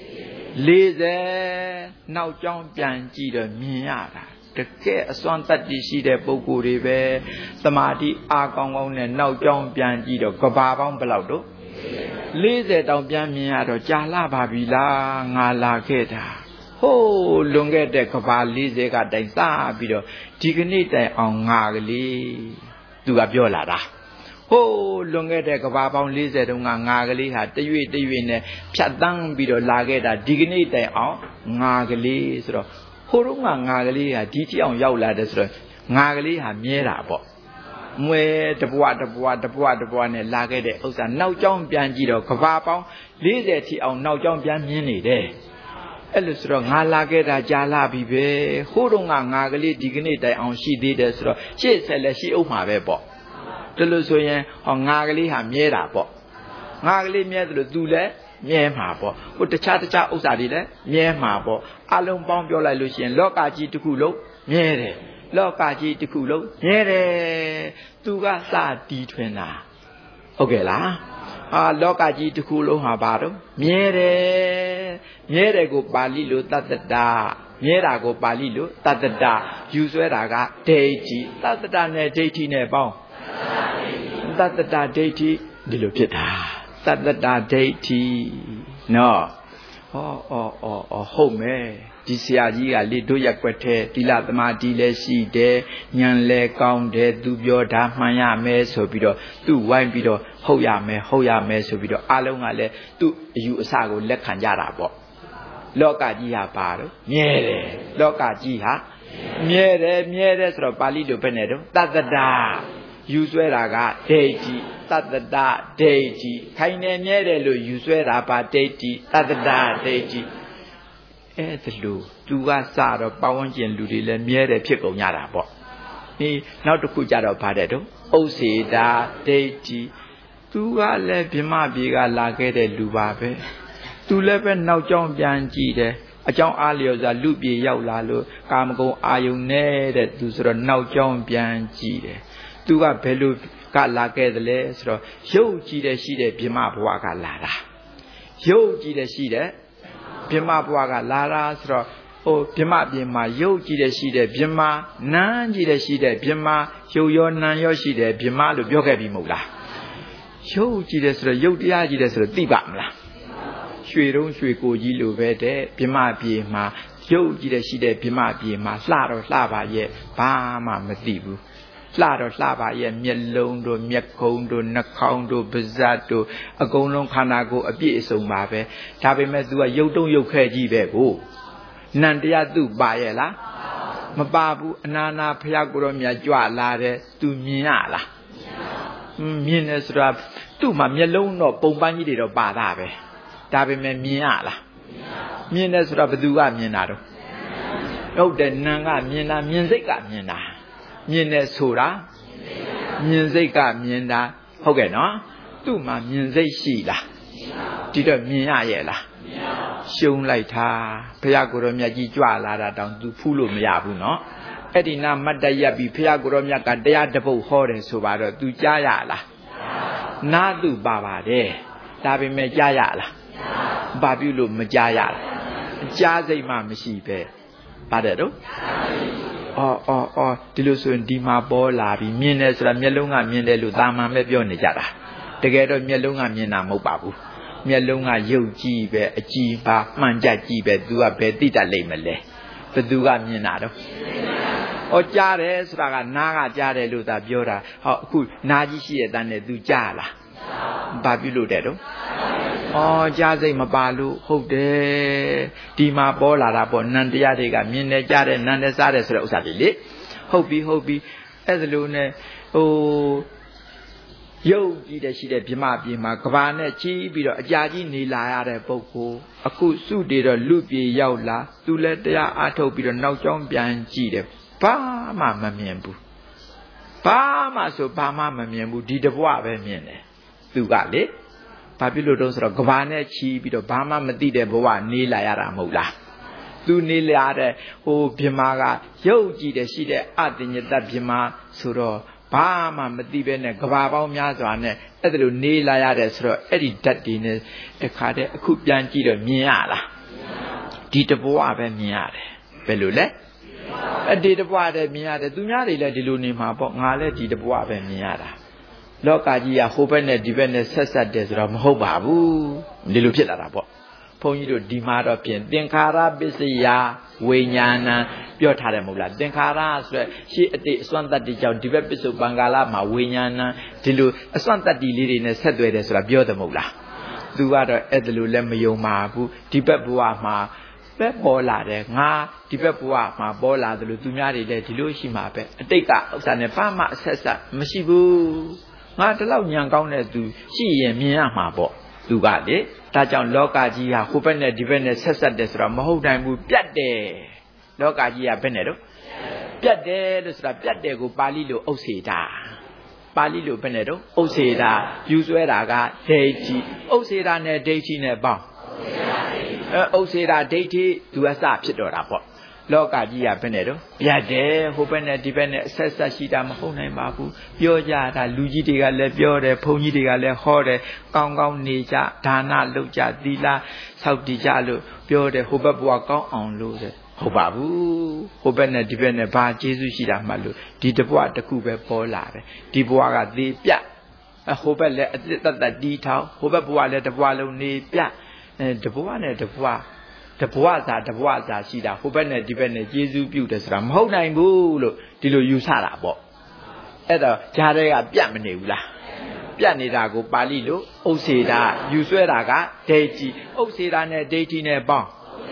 40နောက်ကြောင်းပြန်ကြည့်တော့မြင်ရတာတကယ်အစွမ်းတတ္တိရှိတဲ့ပုဂ္ဂိုလ်တွေပဲသမာဓိအားကောင်းကောင်းနဲ့နောက်ကြောင်းပြန်ကြည့်တော့ကဘာပေါင်းဘယ်လောက်တော့40တောင်ပြန်မြင်ရတော့ကြာလာပါပြီလားငါလာခဲ့တာ hô luôn cái để các bà lý giải cái đánh xa bị đó chỉ cái này để ông ngà cái lý tu gặp vô là đó hô luôn cái để các bà bao lý giải đâu ngà cái lý hả tây vi này chặt tăng bị đó là cái đó chỉ cái này để ông ngà cái lý rồi hô đúng ngà cái lý hả chỉ ông giàu là đấy rồi ngà cái lý hả mía là bỏ mười đập qua này là cái đấy ông sản nấu trong biển gì đó các bà bao lý giải thì ông nấu trong biển miếng này đấyအဲ့လိုဆိုတော့ငါလာခဲ့တာကြာလာပြီပဲဟိုးတော့ငါကလေးဒီကနေ့တိုင်အောင်ရှိသေးတယ်ဆိုတော့ရှေ့ဆက်လက်ရှိအောင်မှာပဲပေါ့ဒါလို့ဆိုရင်ဟောငါကလေးဟာမြဲတာပေါ့ငါကလေးမြဲတယ်လို့သူလည်းမြဲမှာပေါ့ဟိုတခြားဥစ္စာတွေလည်းမြဲမှာပေါ့အလုံးပေါင်းပြောလိုက်လို့ရှိရင်လောကကြီးတစ်ခုလုံးမြဲတယ်လောကကြီးတစ်ခုလုံးမြဲတယ်သူကစတီးထွင်တာဟုတ်ကဲ့လားလောကကြီးတစ်ခုလုံးဟာဘာတော့မြဲတယ်ကိုပါဠိလိုတတ္တတာမြဲတာကိုပါဠိလိုတတ္တတာယူဆွဲတာကဒိဋ္ဌိတတ္တတာနဲ့ဒိဋ္ဌိနဲ့ပေါင်းတတ္တတာဒိဋ္ဌိဒီလိုဖြစ်တာတတ္တတာဒိဋ္ဌိနော်ဟုတ်မယ်ဒီဆရာကြီးကလေတို့ရက်ွက်ထဲတိလသမာဓိလည်းရှိတယ်ဉာဏ်လည်းကောင်းတယ်သူပြောတာမှန်ရမယ်ဆိုပြီးတော့သူ့ဝိုင်းပြီးတော့ဟုတ်ရမယ်ဆိုပြီးတော့အားလုံးကလည်းသူ့အယူအဆကိုလက်ခံကြတာပေါ့လောကကြီးဟာပါတော့မြဲတယ်လောကကြီးဟာမြဲတယ်ဆိုတော့ပါဠိလိုပဲနဲ့တော့တတ္တတာယူဆွဲတာကဒိဋ္ဌိတတ္တတာဒိဋ္ဌိခိုင်နေမြဲတယ်လို့ယူဆွဲတာပါဒိဋ္ဌိတတ္တတာဒိဋ္ဌိအဲ့ဒါလို့သူကစတော့ပဝန်းကျင်လူတွေလည်းမြဲတယ်ဖြစ်ကုန်ကြတာပေါ့ဒီနောက်တစ်ခုကြတော့ဗါတဲ့တော့ဥစ္စေတာဒိဋ္ဌိသူကလည်းဗြဟ္မပြေကလာခဲ့တဲ့လူပါပဲသူလည်းပဲနောက်ကြောင်းပြန်ကြည့်တယ်အကြောင်းအားလျော်စွာလူပြေရောက်လာလို့ကာမဂုဏ်အာယုန်နဲ့သူဆိုတော့နောက်ကြောင်းပြန်ကြည့်တယ်သူကဘယ်လိုကလာခဲ့သလဲဆိုတော့ရုပ်ကြည့်တဲ့ရှိတဲ့ဗြဟ္မဘဝကလာတာရုပ်ကြည့်တဲ့ရှိတဲ့ဗြဟ္မဘဝကလာတာဆိုတော့ဗြဟ္မပြင်မှာရုပ်ကြည့်တဲ့ရှိတဲ့ဗြဟ္မနာမ်ကြည့်တဲ့ရှိတဲ့ဗြဟ္မရုပ်ရောနာမ်ရောရှိတဲ့ဗြဟ္မလို့ပြောခဲ့ပြီမဟုတ်လားရုပ်ကြည့်တဲ့ဆိုတော့ရုပ်တရားကြည့်တဲ့ဆိုတော့သိပါမလားရွှေတုံးရွှေကိုကြီးလိုပဲတဲ့ဗြဟ္မပြေမှာရုပ်ကြည့်တဲ့ရှိတဲ့ဗြဟ္မပြေမှာလှတော့လှပါရဲ့ဘာမှမသိဘူးလှတော့လှပါရဲ့မျက်လုံးတို့မျက်ခုံးတို့နှာခေါင်းတို့ပါးစပ်တို့အကုန်လုံးခန္ဓာကိုယ်အပြည့်အစုံပါပဲဒါပေမဲ့ तू ကရုပ်တုံးရုပ်ခဲကြီးပဲကိုနန္တရား तू ပါရဲ့လားမပါဘူးအနာနာဖျားကိုယ်တော်မြတ်ကြွလာတဲ့ तू မြင်ရလားမြင်တယ်ဆိုတာသူ့မှာမျက်လုံးတော့ပုံပန်းကြီးတွေတော့ပါတာပဲဒါပေမဲ့မြင်ရလားမြင်တယ်ဆိုတာဘယ်သူကမြင်တာတော့ဟုတ်တယ်နံကမြင်တာမြင်စိတ်ကမြင်တာမြင်တယ်ဆိုတာမြင်စိတ်ကမြင်တာဟုတ်ကဲ့နော်သူ့မှာမြင်စိတ်ရှိလားဒီတော့မြင်ရရဲ့လားရှုံးလိုက်တာဘုရားကိုယ်တော်မြတ်ကြီးကြွလာတာတောင်သူဖူးလို့မရဘူးနော်အဲ့ဒီနာမတ်တရက်ပြီးဘုရားကိုယ်တော်မြတ်ကတရားတစ်ပုဒ်ဟောတယ်ဆိုပါတော့သူကြားရလားနာသူပါပါတယ်ဒါပေမဲ့ကြားရလားဘာပြုလို့မကြားရလားကြားစိတ်မှမရှိပဲပါတယ်တော့ဒီလိုဆိုရင်ဒီမှာပေါ်လာပြီးမြင်တယ်ဆိုတာမျက်လုံးကမြင်တယ်လို့သာမန်ပဲပြောနေကြတာတကယ်တော့မျက်လုံးကမြင်တာမဟုတ်ပါဘူးမျက်လုံးကရုပ်ကြည့်ပဲအကြည့်ပါမှန်ကြကြည့်ပဲသူကဘယ်သိတတ်လိမ့်မလဲဘယ်သူကမြင်တာတော့ကြားတယ်ဆိုတာကနားကကြားတယ်လို့သာပြောတာအခုနားကြီးရှိတဲ့တန်းနဲ့သူကြားလားဘာပြုလို့တဲ့တော့ကြားစိတ်မပါလို့ဟုတ်တယ်ဒီမှာပေါ်လာတာပေါ့နန္တရားတွေကမြင်နေကြတဲ့နန္ဒစားတယ်ဆိုတဲ့ဥစ္စာတွေလေဟုတ်ပြီအဲ့ဒါလို့နဲ့ရုပ်ကြည့်တဲ့ရှိတဲ့ဗြဟ္မပြေမှာကဘာနဲ့ချီးပြီးတော့အကြာကြီးနေလာရတဲ့ပုဂ္ဂိုလ်အခုစုတည်တော့လူပြေရောက်လာသူလည်းတရားအားထုတ်ပြီးတော့နောက်ကျောင်းပြန်ကြည့်တယ်ဘာမှမမြင်ဘူးဘာမှမမြင်ဘူးဒီတဘွားပဲမြင်တယ်သူကလေဘာဖြစ်လို့တုံးဆိုတော့ကဘာနဲ့ချီးပြီးတော့ဘာမှမသိတဲ့ဘဝနေလာရတာမဟုတ်လားသူနေလာတဲ့ဗြဟ္မာကရုပ်ကြည့်တဲ့ရှိတဲ့အတ္တညတဗြဟ္မာဆိုတော့ဘာမှမသိပဲနဲ့ကဘာပေါင်းများစွာနဲ့အဲ့ဒါလိုနေလာရတယ်ဆိုတော့အဲ့ဒီဓာတ်တွေနဲ့တခါတည်းအခုပြန်ကြည့်တော့မြင်ရလားဒီတဘဝပဲမြင်ရတယ်ဘယ်လိုလဲဒီတဘဝတည်းမြင်ရတယ်သူများတွေလည်းဒီလိုနေမှာပေါ့ငါလည်းဒီတဘဝပဲမြင်ရတာလောကကြီးကဟိုဘက်နဲ့ဒီဘက်နဲ့ဆက်တယ်ဆိုတော့မဟုတ်ပါဘူးဒီလိုဖြစ်လာတာပေါ့ဘုန်းကြီးတို့ဒီမှာတော့ဖြင့်သင်္ခါရပစ္စယဝိညာဏပြောထားတယ်မဟုတ်လားသင်္ခါရဆိုရရှေ့အတိအစွမ်းတတ္တိကြောင့်ဒီဘက်ပစ္စုပန်ကာလမှာဝိညာဏဒီလိုအစွမ်းတတ္တိလေးတွေနဲ့ဆက်သွယ်တယ်ဆိုတာပြောတယ်မဟုတ်လားသူကတော့အဲ့ဒါလိုလည်းမယုံပါဘူးဒီဘက်ဘဝမှာပဲပေါ်လာတယ်ငါဒီဘက်ဘဝမှာပေါ်လာတယ်လို့သူများတွေလည်းဒီလိုရှိမှာပဲအတိတ်ကဥစ္စာနဲ့ဘာမှအဆက်ဆက်မရှိဘူးငါဒီလောက်ညံကောင်းတဲ့သူရှိရင်မြင်ရမှာပေါ့သူကလေဒါကြောင့်လောကကြီးဟာဟိုဘက်နဲ့ဒီဘက်နဲ့ဆက်ဆက်တယ်ဆိုတော့မဟုတ်နိုင်ဘူးပြတ်တယ်လောကကြီးကဘယ်နဲ့တော့ပြတ်တယ်လို့ဆိုတာပြတ်တယ်ကိုပါဠိလိုဥစ္စေတာပါဠိလိုဘယ်နဲ့တော့ဥစ္စေတာယူဆွဲတာကဒိဋ္ဌိဥစ္စေတာနဲ့ဒိဋ္ဌိနဲ့ပေါင်းဥစ္စေတာဒိဋ္ဌိသူအစဖြစ်တော့တာပေါ့လောကကြီးကဘယ်နဲ့တော့ပြတ်တယ်ဟိုဘက်နဲ့ဒီဘက်နဲ့အဆက်ဆက်ရှိတာမဟုတ်နိုင်ပါဘူးပြောကြတာလူကြီးတွေကလည်းပြောတယ်ဘုန်းကြီးတွေကလည်းဟောတယ်ကောင်းကောင်းနေကြဒါနလုပ်ကြသီလဆောက်တည်ကြလို့ပြောတယ်ဟိုဘက်ဘဝကောင်းအောင်လို့တဲ့ဟုတ်ပါဘူးဟိုဘက်နဲ့ဒီဘက်နဲ့ဘာကျေးဇူးရှိတာမှလို့ဒီတဘဝတစ်ခုပဲပေါ်လာတယ်ဒီဘဝကသေပြတ်ဟိုဘက်လည်းအသက်တတ်တီးထောင်ဟိုဘက်ဘဝလည်းတဘဝလုံးနေပြတ်တဘဝနဲ့တဘဝတဘဝစာရှိတာဟိုဘက်နဲ့ဒီဘက်နဲ့ကျေးဇူးပြုတယ်ဆိုတာမဟုတ်နိုင်ဘူးလို့ဒီလိုယူဆတာပေါ့အဲ့တော့ဈာတွေကပြတ်မနေဘူးလားပြတ်နေတာကိုပါဠိလိုဥစ္စေတာယူဆွဲတာကဒိဋ္ဌိဥစ္စေတာနဲ့ဒိဋ္ဌိနဲ့ပေါင်း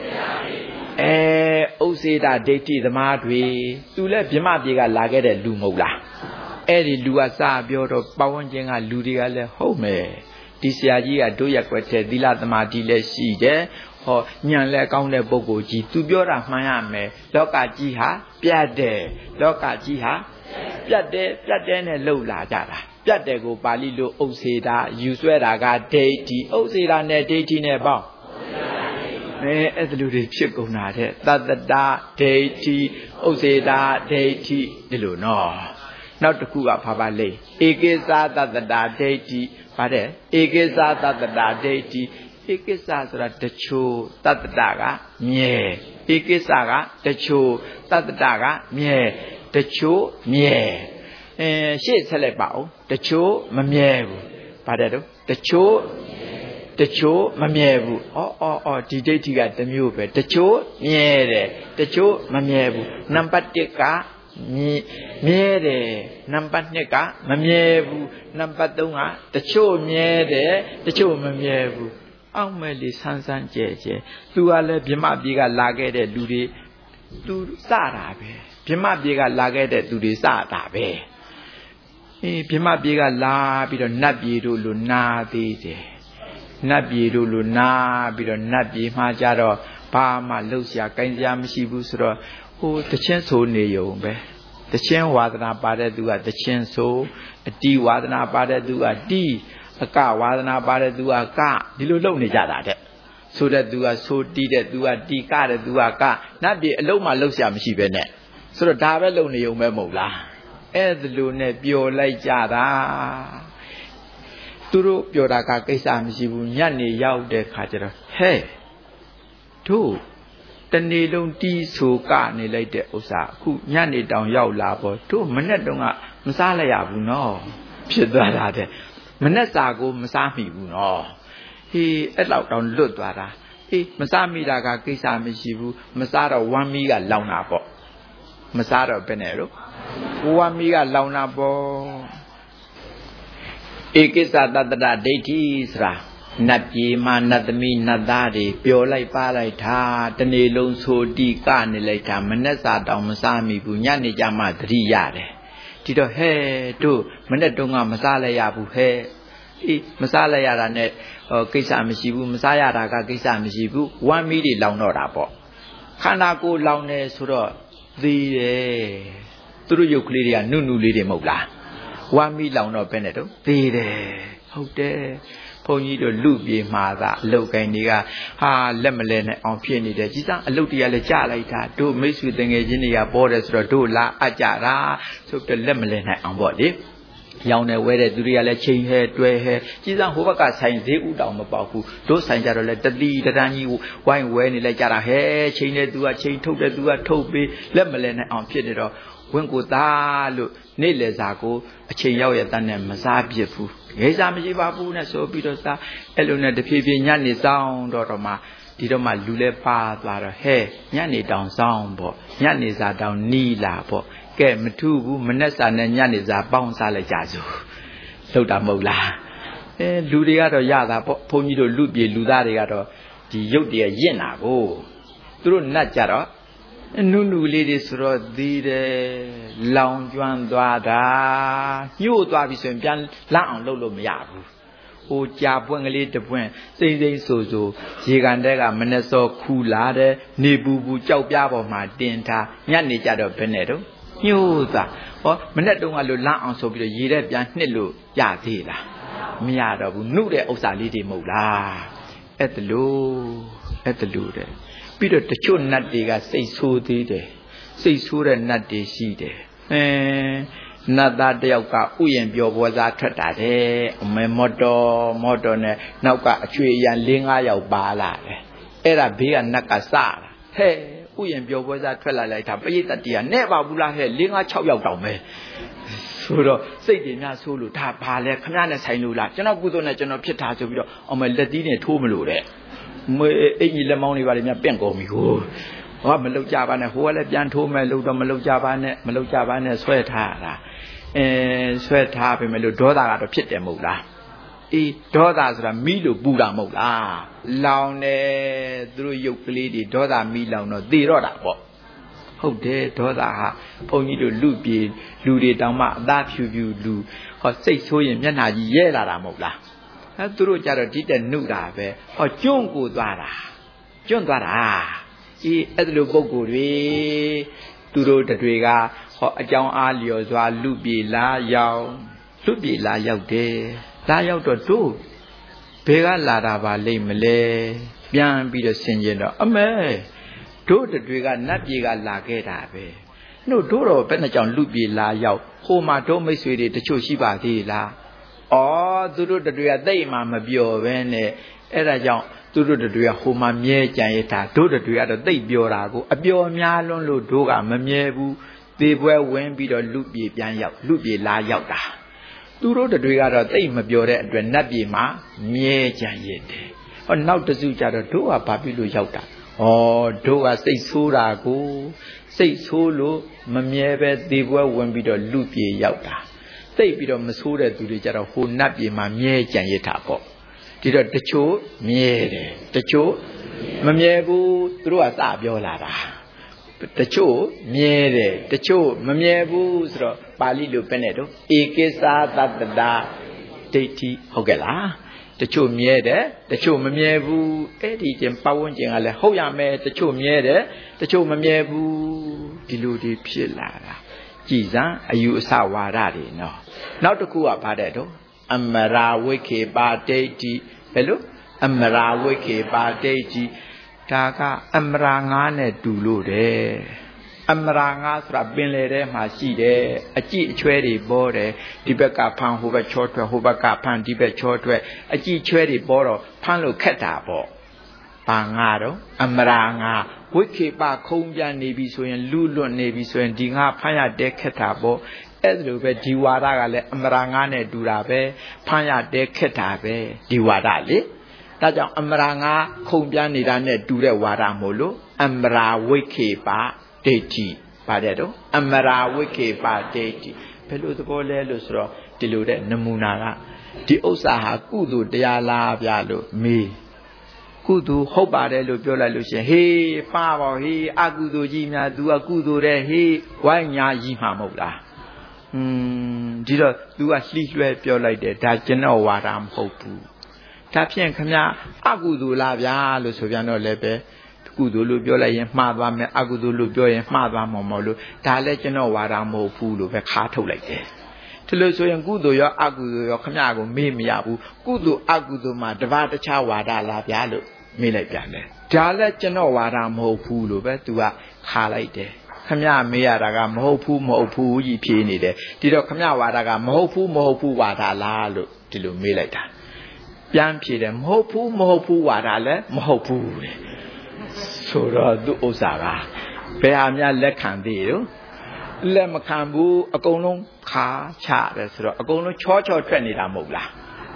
ဥစ္စေတာဒိဋ္ဌိသမားတွေသူလည်းဗြဟ္မပြေကလာခဲ့တဲ့လူမဟုတ်လားအဲ့ဒီလူကစပြောတော့ပဝန်းကျင်ကလူတွေကလည်းဟုတ်မယ်ဒီဆရာကြီးကတို့ရက်ွက်တဲ့သီလသမာဓိလည်းရှိတယ်ဟောညံလဲကောင်းတဲ့ပုဂ္ဂိုလ်ကြီးသူပြောတာမှန်ရမယ်လောကကြီးဟာပြတ်တယ်လောကကြီးဟာပြတ်တယ်နဲ့လှုပ်လာကြတာပြတ်တယ်ကိုပါဠိလိုဥစ္စေတာယူဆွဲတာကဒိဋ္ဌိဥစ္စေတာနဲ့ဒိဋ္ဌိနဲ့ပေါင်းအဲ့ဒါလူတွေဖြစ်ကုန်တာတဲ့သတ္တတာဒိဋ္ဌိဥစ္စေတာဒိဋ္ဌိဒီလိုနော်နောက်တစ်ခုကဘာပါလဲဧကိစ္စသတ္တတာဒိဋ္ဌိဗါတဲ့ဧကိစ္စသတ္တတာဒိဋ္ဌိဧကိစ္စဆိုတာတချို့တတ္တတာကမြဲဧကိစ္စကတချို့တတ္တတာကမြဲတချို့မြဲရှေ့ဆက်လိုက်ပါဦးတချို့မမြဲဘူးဗါတဲ့တော့တချို့မမြဲဘူးဩဒီဒိဋ္ဌိကတစ်မျိုးပဲတချို့မြဲတယ်တချို့မမြဲဘူးနံပါတ်1ကမြဲတယ်နံပါတ်2ကမမြဲဘူးနံပါတ်3ကတချို့မြဲတယ်တချို့မမြဲဘူးအောက်မဲ့လေးဆန်းဆန်းကြဲသူကလည်းဗြဟ္မပြေကလာခဲ့တဲ့လူတွေသူစတာပဲဗြဟ္မပြေကလာခဲ့တဲ့သူတွေစတာပဲဗြဟ္မပြေကလာပြီးတော့နတ်ပြေတို့လိုနာသေးတယ်နတ်ပြေတို့လိုနာပြီးတော့နတ်ပြေမှာကြတော့ဘာမှလှုပ်ရှားကိုင်းစရာမရှိဘူးဆိုတော့ဟိုတချင်းဆိုနေရုံပဲတချင်းဝါဒနာပါတဲ့သူကတချင်းဆိုအတီဝါဒနာပါတဲ့သူကတီအကဝါဒနာပါတဲ့သူကကဒီလိုလုပ်နေကြတာတဲ့ဆိုတဲ့သူကဆိုတီးတဲ့သူကတီကတဲ့သူကကနတ်ပြေအလုံးမှလှုပ်ရှားမရှိပဲနဲ့ဆိုတော့ဒါပဲလုပ်နေုံပဲမဟုတ်လားအဲ့ဒါလိုနဲ့ပျော်လိုက်ကြတာသူတို့ပြောတာကကိစ္စမရှိဘူးညနေရောက်တဲ့ခါကျတော့ဟဲ့တို့တနေ့လုံးတီးဆိုကနေလိုက်တဲ့ဥစ္စာအခုညနေတောင်ရောက်လာပေါ့တို့မနေ့တုန်းကမစားလိုက်ရဘူးနော်ဖြစ်သွားတာတဲ့မနေ့စာကိုမစားမိဘူးနော်ဟေးအဲ့လောက်တောင်လွတ်သွားတာမစားမိတာကကိစ္စမရှိဘူးမစားတော့ဝမ်းမီးကလောင်တာပေါ့မစားတော့ဘယ်နဲ့တော့ဝမ်းမီးကလောင်တာပေါ့ဧကိစ္စတတ္တဒိဋ္ဌိဆိုတာနတ်ပြေမှာနတ်သမီးနတ်သားတွေပျော်လိုက်ပါလိုက်တာတနေ့လုံးဆိုတီကနေလိုက်တာမနဲ့စာတောင်မစားမိဘူးညနေကြမှသတိရတယ်ဒီတော့ဟဲ့တို့မနဲ့တုန်းကမစားလိုက်ရဘူးဟဲ့မစားလိုက်ရတာနဲ့ကိစ္စမရှိဘူးမစားရတာကကိစ္စမရှိဘူးဝမ်းမီးတွေလောင်တော့တာပေါ့ခန္ဓာကိုယ်လောင်နေဆိုတော့သေတယ်သူတို့ရုပ်ကလေးတွေကနုနုလေးတွေမဟုတ်လားဝမ်းမီးလောင်တော့ဘယ်နဲ့တော့သေတယ်ဟုတ်တယ်ဘုန်းကြီးတို့လူပြေမှာသာအလုတ်ကိုင်းတွေကဟာလက်မလဲနဲ့အောင်ဖြစ်နေတယ်ကြီးစားအလုတ်တရားလည်းကြားလိုက်တာတို့မိတ်ဆွေတငယ်ချင်းတွေကပေါ်တယ်ဆိုတော့တို့လာအပ်ကြတာဆိုတော့လက်မလဲနိုင်အောင်ပေါ့လေရောင်းနေဝဲတဲ့သူတွေကလည်းချိန်ဟဲတွဲဟဲကြီးစားဟိုဘက်ကဆိုင်ဈေးဥတောင်မပေါက်ဘူးတို့ဆိုင်ကြတော့လည်းတတိတန်းကြီးဝိုင်းဝဲနေလိုက်ကြတာဟဲချိန်တဲ့သူကချိန်ထုတ်တဲ့သူကထုတ်ပေးလက်မလဲနိုင်အောင်ဖြစ်နေတော့ဝင်းကိုသားလို့နေ့လယ်စာကိုအချိန်ရောက်ရတဲ့နဲ့မစားပြစ်ဘူးကိစ္စမရှိပါဘူးနဲ့ဆိုပြီးတော့စာအဲ့လိုနဲ့တဖြည်းဖြည်းညနေဆောင်တော့မှဒီတော့မှလူလဲပါသွားတော့ဟဲ့ညနေတောင်ဆောင်ပေါ့ညနေစာတောင်နီးလာပေါ့ကဲမထူးဘူးမနဲ့စာနဲ့ညနေစာပေါင်းစားလိုက်ကြစို့လောက်တာမဟုတ်လားလူတွေကတော့ရတာပေါ့ဘုန်းကြီးတို့လူပြေလူသားတွေကတော့ဒီရုပ်တည်းရင့်တာကိုသူတို့နတ်ကြတော့နုနုလေးတွေဆိုတော့သေးတယ်လောင်ကျွမ်းသွားတာညှို့သွားပြီဆိုရင်ပြန်လန့်အောင်လုပ်လို့မရဘူးဟိုကြာပွင့်ကလေးတပွင့်စိမ့်စိမ့်ဆိုရေကန်တဲကမနဲ့စောခူလာတယ်နေပူပူကြောက်ပြားပေါ်မှာတင်ထားညနေကြတော့ဘယ်နဲ့တော့ညှို့သွားဟောမနဲ့တုန်းကလို့လန့်အောင်ဆိုပြီးတော့ရေထဲပြန်နှစ်လို့ရသေးလားမရတော့ဘူးနှုတ်တဲ့ဥစ္စာလေးတွေမဟုတ်လားအဲ့တလို့တဲ့ပြီးတော့တချို့နတ်တွေကစိတ်ဆိုးသေးတယ်စိတ်ဆိုးတဲ့နတ်တွေရှိတယ်နတ်သားတယောက်ကဥယျာဉ်ပျော်ပွဲစားထွက်တာတဲ့အမေမော်တော်နဲ့နောက်ကအချွေအရန်၄-၅ယောက်ပါလာတယ်အဲ့ဒါဘေးကနတ်ကစတာဟဲ့ဥယျာဉ်ပျော်ပွဲစားထွက်လာလိုက်တာပရိသတ်တွေကနဲ့ပါဘူးလားဟဲ့၄-၅-၆ယောက်တောင်ပဲဆိုတော့စိတ်တွေများဆိုးလို့ဒါဘာလဲခမရနဲ့ဆိုင်လို့လားကျွန်တော်ကုသိုလ်နဲ့ကျွန်တော်ဖြစ်တာဆိုပြီးတော့အမေလက်သီးနဲ့ထိုးမလို့တဲ့မအင်ကြီးလက်မောင်းတွေပါလေများပင့်ကုန်ပြီကိုဟောမလုတ်ကြပါနဲ့ဟိုကလည်းပြန်ထိုးမယ်လို့တော့မလုတ်ကြပါနဲ့ဆွဲထားတာဆွဲထားပြီမဲ့လို့ဒေါသကတော့ဖြစ်တယ်မဟုတ်လားအေးဒေါသဆိုတာမိလို့ပူတာမဟုတ်လားလောင်တယ်သူတို့ရုပ်ကလေးတွေဒေါသမီးလောင်တော့သေတော့တာပေါ့ဟုတ်တယ်ဒေါသဟာဘုန်းကြီးတို့လူပြေလူတွေတောင်မှအသားဖြူလူဟောစိတ်ဆိုးရင်မျက်နှာကြီးရဲလာတာမဟုတ်လားသူတို့ကြတော့ဒီတက်နှုတ်တာပဲဟောကျွန့်ကိုသွားတာအေးအဲ့လိုပုံကိုယ်တွေသူတို့တွေကဟောအကြောင်းအားလျော်စွာလူပြေလာရောက်တယ်လာရောက်တော့တို့ဘယ်ကလာတာပါလိမ့်မလဲပြန်ပြီးတော့ဆင်ခြင်တော့အမေတို့တွေကနတ်ပြေကလာခဲ့တာပဲတို့တော့ဘယ်နဲ့ကြောင့်လူပြေလာရောက်ဟိုမှာတို့မိတ်ဆွေတွေတချို့ရှိပါသေးလားသူတို့တွေကသိမှမပြောပဲနဲ့အဲ့ဒါကြောင့်သူတို့တွေကဟိုမှာမြဲကြံရတာတို့တွေကတော့သိပြောတာကိုအပျော်များလွန်းလို့တို့ကမမြဲဘူးသေပွဲဝင်ပြီးတော့လူပြေပြန်ရောက်လူပြေလာရောက်တာသူတို့တွေကတော့သိမပြောတဲ့အတွက်နတ်ပြေမှာမြဲကြံရတယ်ဟောနောက်တစုကြတော့တို့ကဘာဖြစ်လို့ရောက်တာတို့ကစိတ်ဆိုးတာကိုစိတ်ဆိုးလို့မမြဲပဲသေပွဲဝင်ပြီးတော့လူပြေရောက်တာသိပြီးတော့မဆိုးတဲ့သူတွေကြတော့ဟိုနတ်ပြေမှာမြဲကြံရတာပေါ့ဒီတော့တချို့မြဲတယ်တချို့မမြဲဘူးသူတို့ကစပြောလာတာတချို့မြဲတယ်တချို့မမြဲဘူးဆိုတော့ပါဠိလိုပဲနဲ့တော့ဧကိစ္စသတ္တတာဒိဋ္ဌိဟုတ်ကဲ့လားတချို့မြဲတယ်တချို့မမြဲဘူးအဲ့ဒီကျင်ပတ်ဝန်းကျင်ကလည်းဟုတ်ရမယ်တချို့မြဲတယ်တချို့မမြဲဘူးဒီလိုတွေဖြစ်လာတာကြည်စံအယူအဆဝါဒတွေနော်နောက်တစ်ခုကဘာတဲ့တော့အမရာဝိခေပါဒိဋ္ဌိဘယ်လိုအမရာဝိခေပါဒိဋ္ဌိဒါကအမရာငါးနဲ့တူလို့တယ်အမရာငါးဆိုတာပင်လေထဲမှာရှိတယ်အကြည့်အချွဲတွေပေါ်တယ်ဒီဘက်ကဖန်ဟိုဘက်ချောထွက်ဟိုဘက်ကဖန်ဒီဘက်ချောထွက်အကြည့်ချွဲတွေပေါ်တော့ဖန်လို့ခက်တာပေါ့ဘာငါတော့အမရာငါဝိခေပခုံးပြန်နေပြီဆိုရင်လူလွတ်နေပြီဆိုရင်ဒီငါဖန်ရတဲ့ခက်တာပေါ့အဲ့လိုပဲဒီဝါဒကလည်းအမရာငါနဲ့တူတာပဲဖန်ရတဲ့ခက်တာပဲဒီဝါဒလေဒါကြောင့်အမရာငါခုံပြန်နေတာနဲ့တူတဲ့ဝါဒမို့လို့အမရာဝိခေပဒိဋ္ဌိပါတယ်တော့အမရာဝိခေပဒိဋ္ဌိဘယ်လိုသဘောလဲလို့ဆိုတော့ဒီလိုတဲ့နမူနာကဒီဥစ္စာဟာကုသိုလ်တရားလားဗျာလို့မေးကုသိုလ်ဟုတ်ပါတယ်လို့ပြောလိုက်လို့ရှင်ဟေးပါပါဟေးအကုသိုလ်ကြီးများ तू ကကုသိုလ်တဲ့ဟေးဝိုင်းညာကြီးမှာမဟုတ်လားဒီတော့ तू ကလှိလွှဲပြောလိုက်တယ်ဒါကျွန်တော်ဝါဒမဟုတ်ဘူးဒါဖြင့်ခမအကုသိုလ်လားဗျာလို့ဆိုပြန်တော့လည်းပဲကုသိုလ်လို့ပြောလိုက်ရင်မှားသွားမယ်အကုသိုလ်လို့ပြောရင်မှားသွားမှာမဟုတ်လို့ဒါလည်းကျွန်တော်ဝါဒမဟုတ်ဘူးလို့ပဲခါထုတ်လိုက်တယ်ဒီလိုဆိုရင်ကုသိုလ်ရောအကုသိုလ်ရောခမကိုမေးမရဘူးကုသိုလ်အကုသိုလ်မှာတပါးတခြားဝါဒလားဗျာလို့မေးလိုက်ပြန်တယ်ဒါလည်းကျွန်တော်ဝါဒမဟုတ်ဘူးလို့ပဲ तू ကခါလိုက်တယ်ခမမေးရတာကမဟုတ်ဘူးကြီးဖြေနေတယ်ဒီတော့ခမဝါဒကမဟုတ်ဘူးဝါဒလားလို့ဒီလိုမေးလိုက်တာပြန်ဖြေတယ်မဟုတ်ဘူးဝါဒလည်းမဟုတ်ဘူးလေဆိုတော့သူဥစ္စာကဘယ်ဟာများလက်ခံသေးရောလက်မခံဘူးအကုန်လုံးခါချတယ်ဆိုတော့အကုန်လုံးချောထွက်နေတာမဟုတ်လား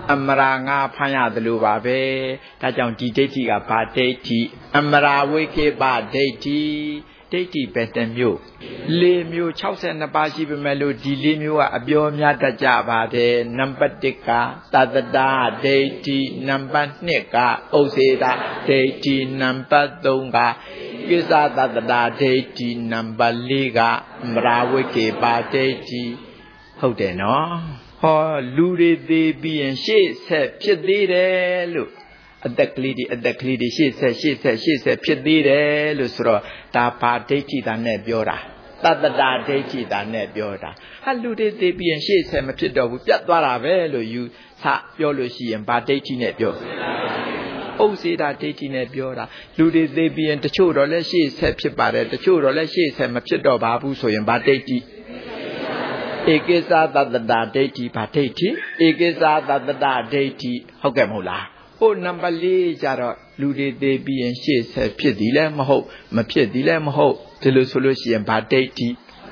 အမရာငါဖမ်းရတယ်လို့ပါပဲဒါကြောင့်ဒီဒိဋ္ဌိကဘာဒိဋ္ဌိအမရာဝိကေပဒိဋ္ဌိဒိဋ္ဌိပဲတမျိုး၄မျိုး62ပါးရှိပေမဲ့လို့ဒီ၄မျိုးကအပြောများတတ်ကြပါတယ်နံပါတ်1ကသတ္တတာဒိဋ္ဌိနံပါတ်2ကဥစ္စေတာဒိဋ္ဌိနံပါတ်3ကကိစ္စသတ္တတာဒိဋ္ဌိနံပါတ်4ကအမရာဝိကေပဒိဋ္ဌိဟုတ်တယ်နော်ဟောလူတွေသေးပြီးရင်ရှေ့ဆက်ဖြစ်သေးတယ်လို့အသက်ကလေးတွေရှေ့ဆက်ဖြစ်သေးတယ်လို့ဆိုတော့ဒါဘာဒိဋ္ဌိတာနဲ့ပြောတာတတ္တတာဒိဋ္ဌိတာနဲ့ပြောတာဟာလူတွေသေးပြီးရင်ရှေ့ဆက်မဖြစ်တော့ဘူးပြတ်သွားတာပဲလို့ယူဆပြောလို့ရှိရင်ဘာဒိဋ္ဌိနဲ့ပြောဥစ္စေတာဒိဋ္ဌိနဲ့ပြောတာလူတွေသေးပြီးရင်တချို့တော့လည်းရှေ့ဆက်ဖြစ်ပါတယ်တချို့တော့လည်းရှေ့ဆက်မဖြစ်တော့ပါဘူးဆိုရင်ဘာဒိဋ္ဌိဧကိစ္စသတ္တတာဒိဋ္ဌိဘာဒိဋ္ဌိဧကိစ္စသတ္တတာဒိဋ္ဌိဟုတ်ကဲ့မဟုတ်လားဟိုနံပါတ်4ကျတော့လူတွေသေးပြီးရင်ရှေ့ဆက်ဖြစ်သည်လည်းမဟုတ်မဖြစ်သည်လည်းမဟုတ်ဒီလိုဆိုလို့ရှိရင်ဘာဒိဋ္ဌိ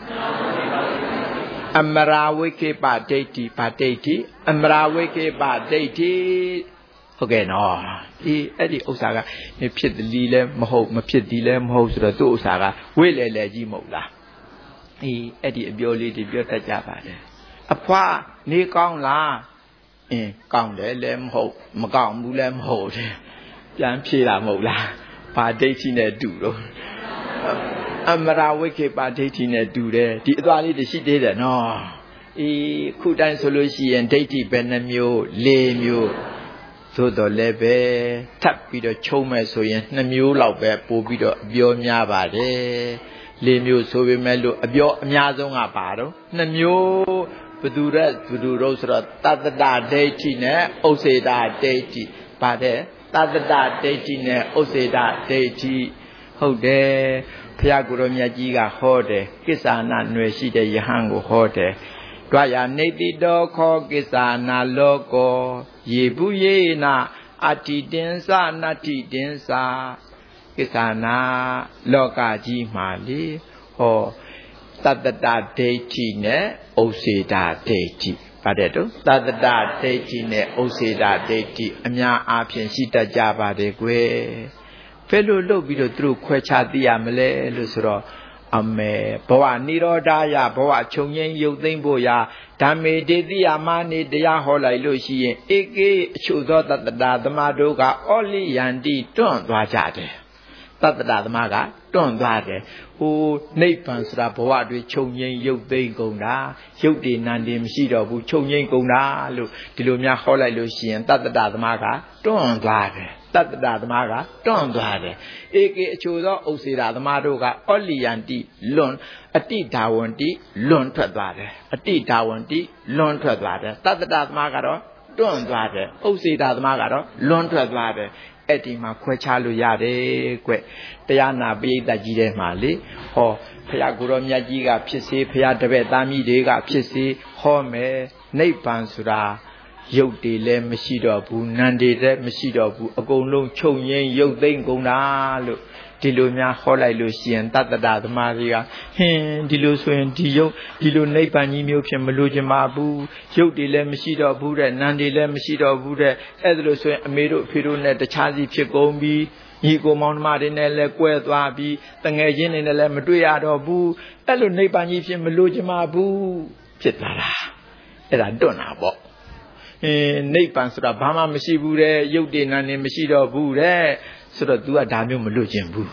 အမရာဝိကေပဒိဋ္ဌိဘာဒိဋ္ဌိအမရာဝိကေပဒိဋ္ဌိဟုတ်ကဲ့နော်ဒီအဲ့ဒီဥစ္စာကဖြစ်သည်လည်းမဟုတ်မဖြစ်သည်လည်းမဟုတ်ဆိုတော့သူ့ဥစ္စာကဝိလေလေကြီးမဟုတ်လားအဲ့ဒီအပြောလေးတွေပြောတတ်ကြပါတယ်အဖွားနေကောင်းလားကောင်းတယ်လည်းမဟုတ်မကောင်းဘူးလည်းမဟုတ်တယ်ပြန်ဖြေတာမဟုတ်လားဘာဒိဋ္ဌိနဲ့တူတော့အမရာဝိကေပဒိဋ္ဌိနဲ့တူတယ်ဒီအသွားလေးတရှိသေးတယ်နော်ခုတိုင်းဆိုလို့ရှိရင်ဒိဋ္ဌိပဲနှမျိုး၄မျိုးသို့တော်လည်းပဲထပ်ပြီးတော့ချုံမဲ့ဆိုရင်2မျိုးလောက်ပဲပို့ပြီးတော့အပြောများပါတယ်၄မျိုးဆိုပေမဲ့လို့အပြောအများဆုံးကပါတော့2မျိုးဘသူတို့ဆိုတော့တတ္တတာဒိဋ္ဌိနဲ့ဥစ္စေတာဒိဋ္ဌိပါတယ်တတ္တတာဒိဋ္ဌိနဲ့ဥစ္စေတာဒိဋ္ဌိဟုတ်တယ်ဘုရားကိုယ်တော်မြတ်ကြီးကဟောတယ်ကိစ္ဆာနာຫນွယ်ရှိတဲ့ယဟန်ကိုဟောတယ်တွာယာနေတိတောခောကိစ္ဆာနာလောကောယေပုယေနာအတ္တိတင်္စနတ္တိတင်္စကိစ္ဆာနာလောကကြီးမှာလေဟောတတ္တတာဒိဋ္ဌိနဲ့ဥစ္စေတာဒိဋ္ဌိပါတယ်တော့တတ္တတာဒိဋ္ဌိနဲ့ဥစ္စေတာဒိဋ္ဌိအများအားဖြင့်ရှိတတ်ကြပါတယ်ကွယ်ဘယ်လိုလုပ်ပြီးတော့သူတို့ခွဲခြားသိရမလဲလို့ဆိုတော့အမေဘဝနိရောဓယဘဝချုပ်ငြိမ်းရုပ်သိမ်းဖို့ရာဓမ္မေတေတိယမနေတရားဟောလိုက်လို့ရှိရင်ဧကေအချို့သောတတ္တတာသမားတို့ကဩလိယန္တိတွန့်သွားကြတယ်တတ္တတာသမားကတွန့်သွားတယ်ဟိုနိဗ္ဗာန်ဆိုတာဘဝတွေချုပ်ငြိမ်းရုပ်သိမ်းကုန်တာရုပ်တည်နံတည်မရှိတော့ဘူးချုပ်ငြိမ်းကုန်တာလို့ဒီလိုများဟောလိုက်လို့ရှိရင်တတ္တတာသမားကတွန့်သွားတယ်တတ္တတာသမားကတွန့်သွားတယ်ဧကေအချို့သောဥစ္စေတာသမားတို့ကဩလိယန္တိလွန်အတိဒါဝန္တိလွန်ထွက်သွားတယ်အတိဒါဝန္တိလွန်ထွက်သွားတယ်တတ္တတာသမားကတော့တွန့်သွားတယ်ဥစ္စေတာသမားကတော့လွန်ထွက်သွားတယ်အဲ့ဒီမှာခွဲခြားလို့ရတယ်ကွတရားနာပိဋကကြီးထဲမှာလေဟောဘုရားကိုယ်တော်မြတ်ကြီးကဖြစ်စေဘုရားတပည့်သားမိတွေကဖြစ်စေဟောမယ်နိဗ္ဗာန်ဆိုတာရုပ်တည်လည်းမရှိတော့ဘူးနံတည်လည်းမရှိတော့ဘူးအကုန်လုံးချုပ်ငြိမ်းရုပ်သိမ်းကုန်တာလို့ဒီလိုများဟောလိုက်လို့ရှိရင်တတ္တတာသမားတွေကဟင်းဒီလိုဆိုရင်ဒီရုပ်ဒီလိုနိဗ္ဗာန်ကြီးမျိုးဖြစ်မလို့ချင်ပါဘူးရုပ်တည်လည်းမရှိတော့ဘူးတဲ့နံတည်လည်းမရှိတော့ဘူးတဲ့အဲ့ဒါလို့ဆိုရင်အမေတို့အဖေတို့နဲ့တခြားစီဖြစ်ကုန်ပြီညီကိုမောင်နှမတွေနဲ့လည်းကွဲသွားပြီးတငယ်ချင်းတွေနဲ့လည်းမတွေ့ရတော့ဘူးအဲ့လိုနိဗ္ဗာန်ကြီးဖြစ်မလို့ချင်ပါဘူးဖြစ်သွားတာအဲ့ဒါတွန့်တာပေါ့နိဗ္ဗာန်ဆိုတာဘာမှမရှိဘူးတဲ့ရုပ်တည်နံနေမရှိတော့ဘူးတဲ့ဆိုတော့ तू ကဒါမျိုးမလွတ်ကျင်ဘူး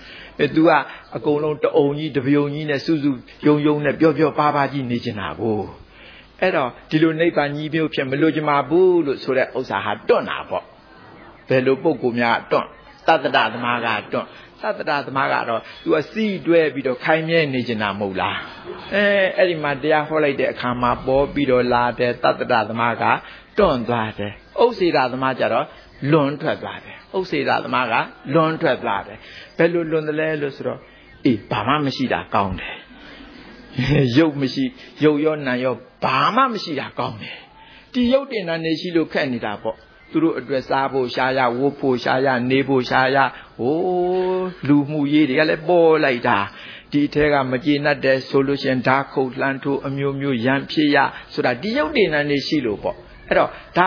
तू ကအကုန်လုံးတအုံကြီးတပြုံကြီးနဲ့စုစုယုံယုံနဲ့ပြောပါပါကြီးနေချင်တာကိုအဲ့တော့ဒီလိုနိဗ္ဗာန်ကြီးမျိုးဖြစ်မလွတ်ကျင်ပါဘူးလို့ဆိုတဲ့ဥစ္စာဟာတွန့်တာပေါ့ဘယ်လိုပုံကူများတွန့်တတ္တတာသမားကတွန့်တတ္တတာသမားကတော့ तू စီးတွဲပြီးတော့ခိုင်မြဲနေချင်တာမဟုတ်လားအဲ့ဒီမှာတရားဟောလိုက်တဲ့အခါမှာပေါ်ပြီးတော့လာတဲ့တတ္တတာသမားကတွန့်သွားတယ်ဥစ္စေတာသမားကျတော့လွန်ထွက်သွားတယ်ဥစ္စေတာသမားကလွန်ထွက်သွားတယ်ဘယ်လိုလွန်တယ်လဲလို့ဆိုတော့ဘာမှမရှိတာကောင်းတယ်ရုပ်မရှိရုပ်ရောနာရောဘာမှမရှိတာကောင်းတယ်ဒီရုပ်တင်တာနေရှိလို့ခက်နေတာပေါ့သူတို့အတွက်စားဖို့ရှားရဝတ်ဖို့ရှားရနေဖို့ရှားရလူမှုရေးတွေကလည်းပေါ်လိုက်တာဒီအထက်ကမကျေနပ်တဲ့ဆိုလို့ရှင်ဓာခုတ်လှမ်းထိုးအမျိုးမျိုးရံဖြစ်ရဆိုတာဒီရုပ်တင်တာနေရှိလို့ပေါ့အဲ့တော့ဒါတွေ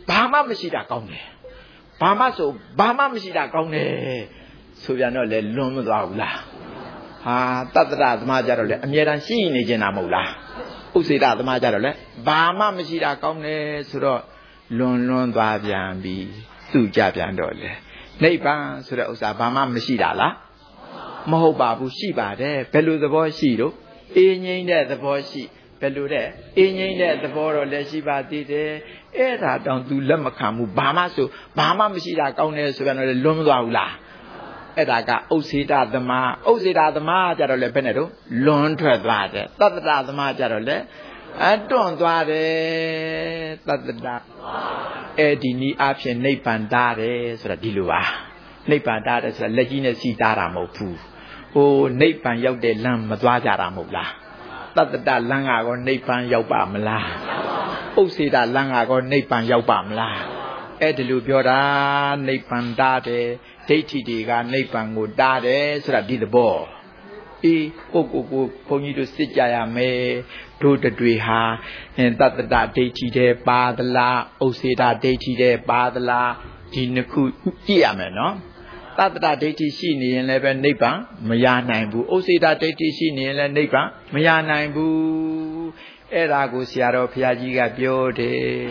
ဘာမှမရှိတာကောင်းတယ်ဘာမှဆိုဘာမှမရှိတာကောင်းတယ်ဆိုပြန်တော့လေလွန်မသွားဘူးလားဟာတတ္တရသမားကြတော့လေအမြဲတမ်းရှိနေကြတာမဟုတ်လားဥစ္စေတသမားကြတော့လေဘာမှမရှိတာကောင်းတယ်ဆိုတော့လွန်သွားပြန်ပြီသူ့ကြပြန်တော့လေနိဗ္ဗာန်ဆိုတဲ့ဥစ္စာဘာမှမရှိတာလားမဟုတ်ပါဘူးရှိပါတယ်ဘယ်လိုသဘောရှိတော့အေးငိမ့်တဲ့သဘောရှိဘယ်လိုတဲ့အေးငိမ့်တဲ့သဘောတော့လည်းရှိပါသေးတယ်အဲ့ဒါတောင် तू လက်မခံဘူးဘာမှဆိုဘာမှမရှိတာကောင်းတယ်ဆိုပြန်တော့လွန်မသွားဘူးလားအဲ့ဒါကဥစ္စေတသမားဥစ္စေတသမားကြတော့လေဘယ်နဲ့တော့လွန်ထွက်သွားတယ်တတ္တရသမားကြတော့လေတွန့်သွားတယ်တတ္တရအဲ့ဒီနည်းအားဖြင့်နိဗ္ဗာန်တားတယ်ဆိုတာဒီလိုပါနိဗ္ဗာန်တားတယ်ဆိုတာလက်ကြီးနဲ့စီတားတာမဟုတ်ဘူးဟိုနိဗ္ဗာန်ရောက်တဲ့လမ်းမသွားကြတာမဟုတ်လားတတ္တရလမ်းကောနိဗ္ဗာန်ရောက်ပါမလားဥစ္စေတလမ်းကောနိဗ္ဗာန်ရောက်ပါမလားအဲ့ဒီလိုပြောတာနိဗ္ဗာန်တားတယ်ဒိဋ္ဌိတွေကနိဗ္ဗာန်ကိုတားတယ်ဆိုတာဒီသဘောအေးကိုဘုန်းကြီးတို့စစ်ကြရမယ်တို့တွေဟာတတ္တရဒိဋ္ဌိတွေပါသလားဥစ္စေတဒိဋ္ဌိတွေပါသလားဒီနှစ်ခုကြည့်ရမယ်နော်တတ္တရဒိဋ္ဌိရှိနေရင်လည်းပဲနိဗ္ဗာန်မရနိုင်ဘူးဥစ္စေတဒိဋ္ဌိရှိနေရင်လည်းနိဗ္ဗာန်မရနိုင်ဘူးအဲ့ဒါကိုဆရာတော်ဘုရားကြီးကပြောတယ်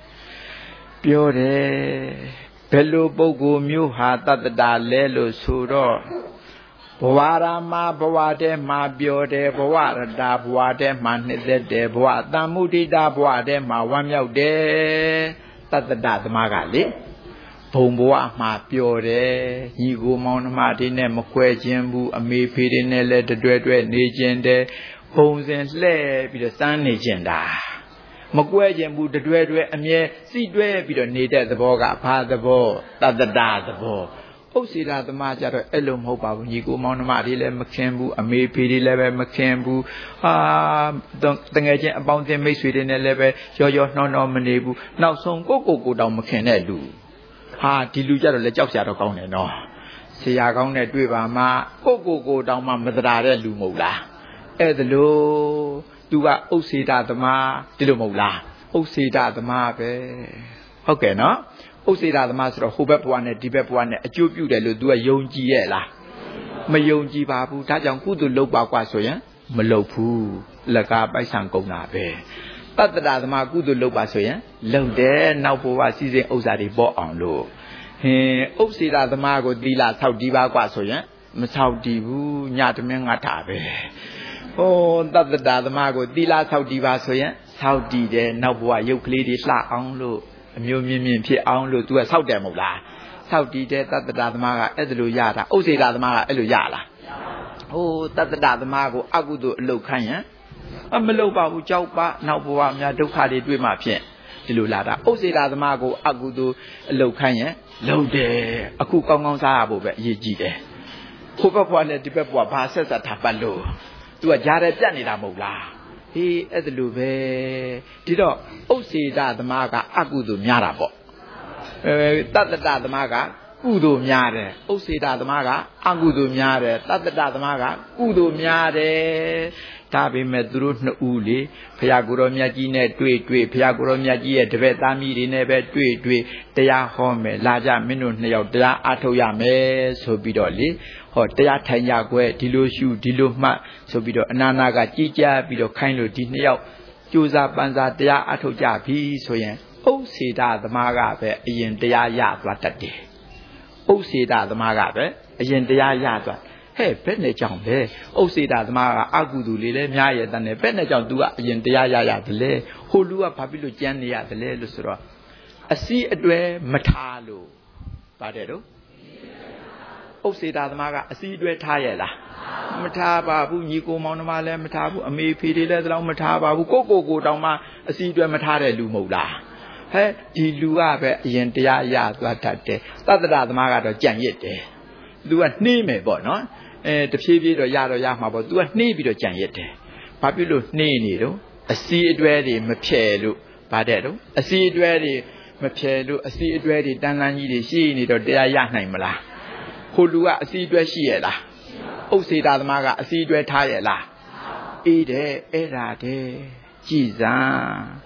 ဘယ်လိုပုဂ္ဂိုလ်မျိုးဟာတတ္တရလဲလို့ဆိုတော့ဘဝရာမဘဝထဲမှာပြောတယ်ဘဝရတာဘဝထဲမှာနှစ်သက်တယ်ဘဝတမ္မုဒိတာဘဝထဲမှာဝမ်းမြောက်တယ်တတ္တရသမားကလေဘုံဘဝမှာပြောတယ်ညီကိုမောင်နှမတွေနဲ့မခွဲခြင်းဘူးအမေဖေတွေနဲ့လည်းတွဲနေခြင်းတယ်ဘုံစဉ်လှဲ့ပြီးတော့စမ်းနေခြင်းတာမကွဲခြင်းဘူးတွဲအမြဲစီတွဲပြီးတော့နေတဲ့သဘောကဘာသဘောတတ္တရသဘောဥစ္စေတသမားကြတော့အဲ့လိုမဟုတ်ပါဘူးညီကိုမောင်နှမတွေလည်းမခင်ဘူးအမေဖေတွေလည်းပဲမခင်ဘူးတငယ်ချင်းအပေါင်းအသင်းမိတ်ဆွေတွေနဲ့လည်းပဲရောနှောမနေဘူးနောက်ဆုံးကိုတောင်မခင်တဲ့လူဟာဒီလူကြတော့လည်းကြောက်စရာတော့ကောင်းတယ်နော်ဆရာကောင်းနဲ့တွေ့ပါမှကိုတောင်မှမသရာတဲ့လူမဟုတ်လားအဲ့ဒါလို့သူကဥစ္စေတသမားဒီလိုမဟုတ်လားဥစ္စေတသမားပဲဟုတ်ကဲ့နော်ဥစ္စေတသမားဆိုတော့ဟိုဘက်ဘဝနဲ့ဒီဘက်ဘဝနဲ့အကျိုးပြုတယ်လို့ तू ကယုံကြည်ရဲ့လားမယုံကြည်ပါဘူးဒါကြောင့်ကုသိုလ်လုပ်ပါကွာဆိုရင်မလုပ်ဘူးလက်ကားပိုက်ဆံကုန်တာပဲတတ္တရသမားကုသိုလ်လုပ်ပါဆိုရင်လုပ်တယ်နောက်ဘဝစီစဉ်ဥစ္စာတွေပေါ့အောင်လို့ဥစ္စေတသမားကိုသီလဆောက်တည်ပါကွာဆိုရင်မဆောက်တည်ဘူးညတမင်းငါတာပဲတတ္တရသမားကိုသီလဆောက်တည်ပါဆိုရင်ဆောက်တည်တယ်နောက်ဘဝရုပ်ကလေးတွေလှအောင်လို့အမျိုးမြင့်ဖြစ်အောင်လို့ तू ကဆောက်တယ်မဟုတ်လားဆောက်တည်တဲ့တတ္တရသမားကအဲ့ဒါလိုရတာဥစ္စေတသမားကအဲ့လိုရလားတတ္တရသမားကိုအကုသိုလ်အလုပ်ခိုင်းရင်မလုပ်ပါဘူးကြောက်ပါနောက်ဘဝများဒုက္ခတွေတွေ့မှဖြင့်ဒီလိုလာတာဥစ္စေတသမားကိုအကုသိုလ်အလုပ်ခိုင်းရင်လုပ်တယ်အခုကောင်းစားရဖို့ပဲအရေးကြီးတယ်ဟိုဘက်ဘဝနဲ့ဒီဘက်ဘဝဘာဆက်ဆက်ထားပတ်လို့ तू ကကြားတယ်ပြတ်နေတာမဟုတ်လားအဲ့ဒါလိုပဲဒီတော့ဥစ္စေတသမားကအကုသိုလ်များတာပေါ့တတ္တရသမားကကုသိုလ်များတယ်ဥစ္စေတသမားကအကုသိုလ်များတယ်တတ္တရသမားကကုသိုလ်များတယ်ဒါပေမဲ့သူတို့နှစ်ဦးလေဘုရားကိုယ်တော်မြတ်ကြီးနဲ့တွေ့ဘုရားကိုယ်တော်မြတ်ကြီးရဲ့တပည့်သားမီးတွေနဲ့ပဲတွေ့တရားဟောမယ်လာကြမင်းတို့နှစ်ယောက်တရားအားထုတ်ရမယ်ဆိုပြီးတော့လေတရားထိုင်ကြွယ်ဒီလိုရှုဒီလိုမှတ်ဆိုပြီးတော့အနာနာကကြည်ကြပြီးတော့ခိုင်းလို့ဒီနှစ်ယောက်ကြိုးစားပန်းစားတရားအထုတ်ကြပြီဆိုရင်ဥစ္စေတသမားကပဲအရင်တရားရသွားတတ်တယ်ဥစ္စေတသမားကပဲအရင်တရားရသွားဘယ်နဲ့ကြောင့်လဲဥစ္စေတသမားကအကုသိုလ်လေးလဲများရဲ့တန်းနဲ့ဘယ်နဲ့ကြောင့် तू ကအရင်တရားရရတယ်လဲဟိုလူကဘာဖြစ်လို့ကြမ်းနေရတယ်လဲလို့ဆိုတော့အစည်းအတွဲမထားလို့ပါတယ်တော့ဥစ္စေတသမားကအစည်းအတွဲထားရဲ့လားမထားပါဘူးညီကိုမောင်နှမလည်းမထားဘူးအမေဖေတွေလည်းဒီလောက်မထားပါဘူးကိုတောင်မှအစည်းအတွဲမထားတဲ့လူမဟုတ်လားဒီလူကပဲအရင်တရားရသွားတတ်တယ်တတ္တရသမားကတော့ကြံ့ရစ်တယ် तू ကနှေးမယ်ပေါ့နော်တဖြည်းဖြည်းတော့ရမှာပေါ့ तू ကနှေးပြီးတော့ကြံ့ရစ်တယ်ဘာဖြစ်လို့နှေးနေတော့အစည်းအတွဲတွေမဖြယ်လို့ဗါတဲ့တော့အစည်းအတွဲတွေမဖြယ်လို့အစည်းအတွဲတွေတန်းလန်းကြီးတွေရှိနေတော့တရားရနိုင်မလားဟိုလူကအစည်းအတွဲရှိရဲ့လားဥစ္စေတသမားကအစည်းအတွဲထားရဲ့လားအေးတယ်အဲ့ဒါတဲ့ကြည်စံ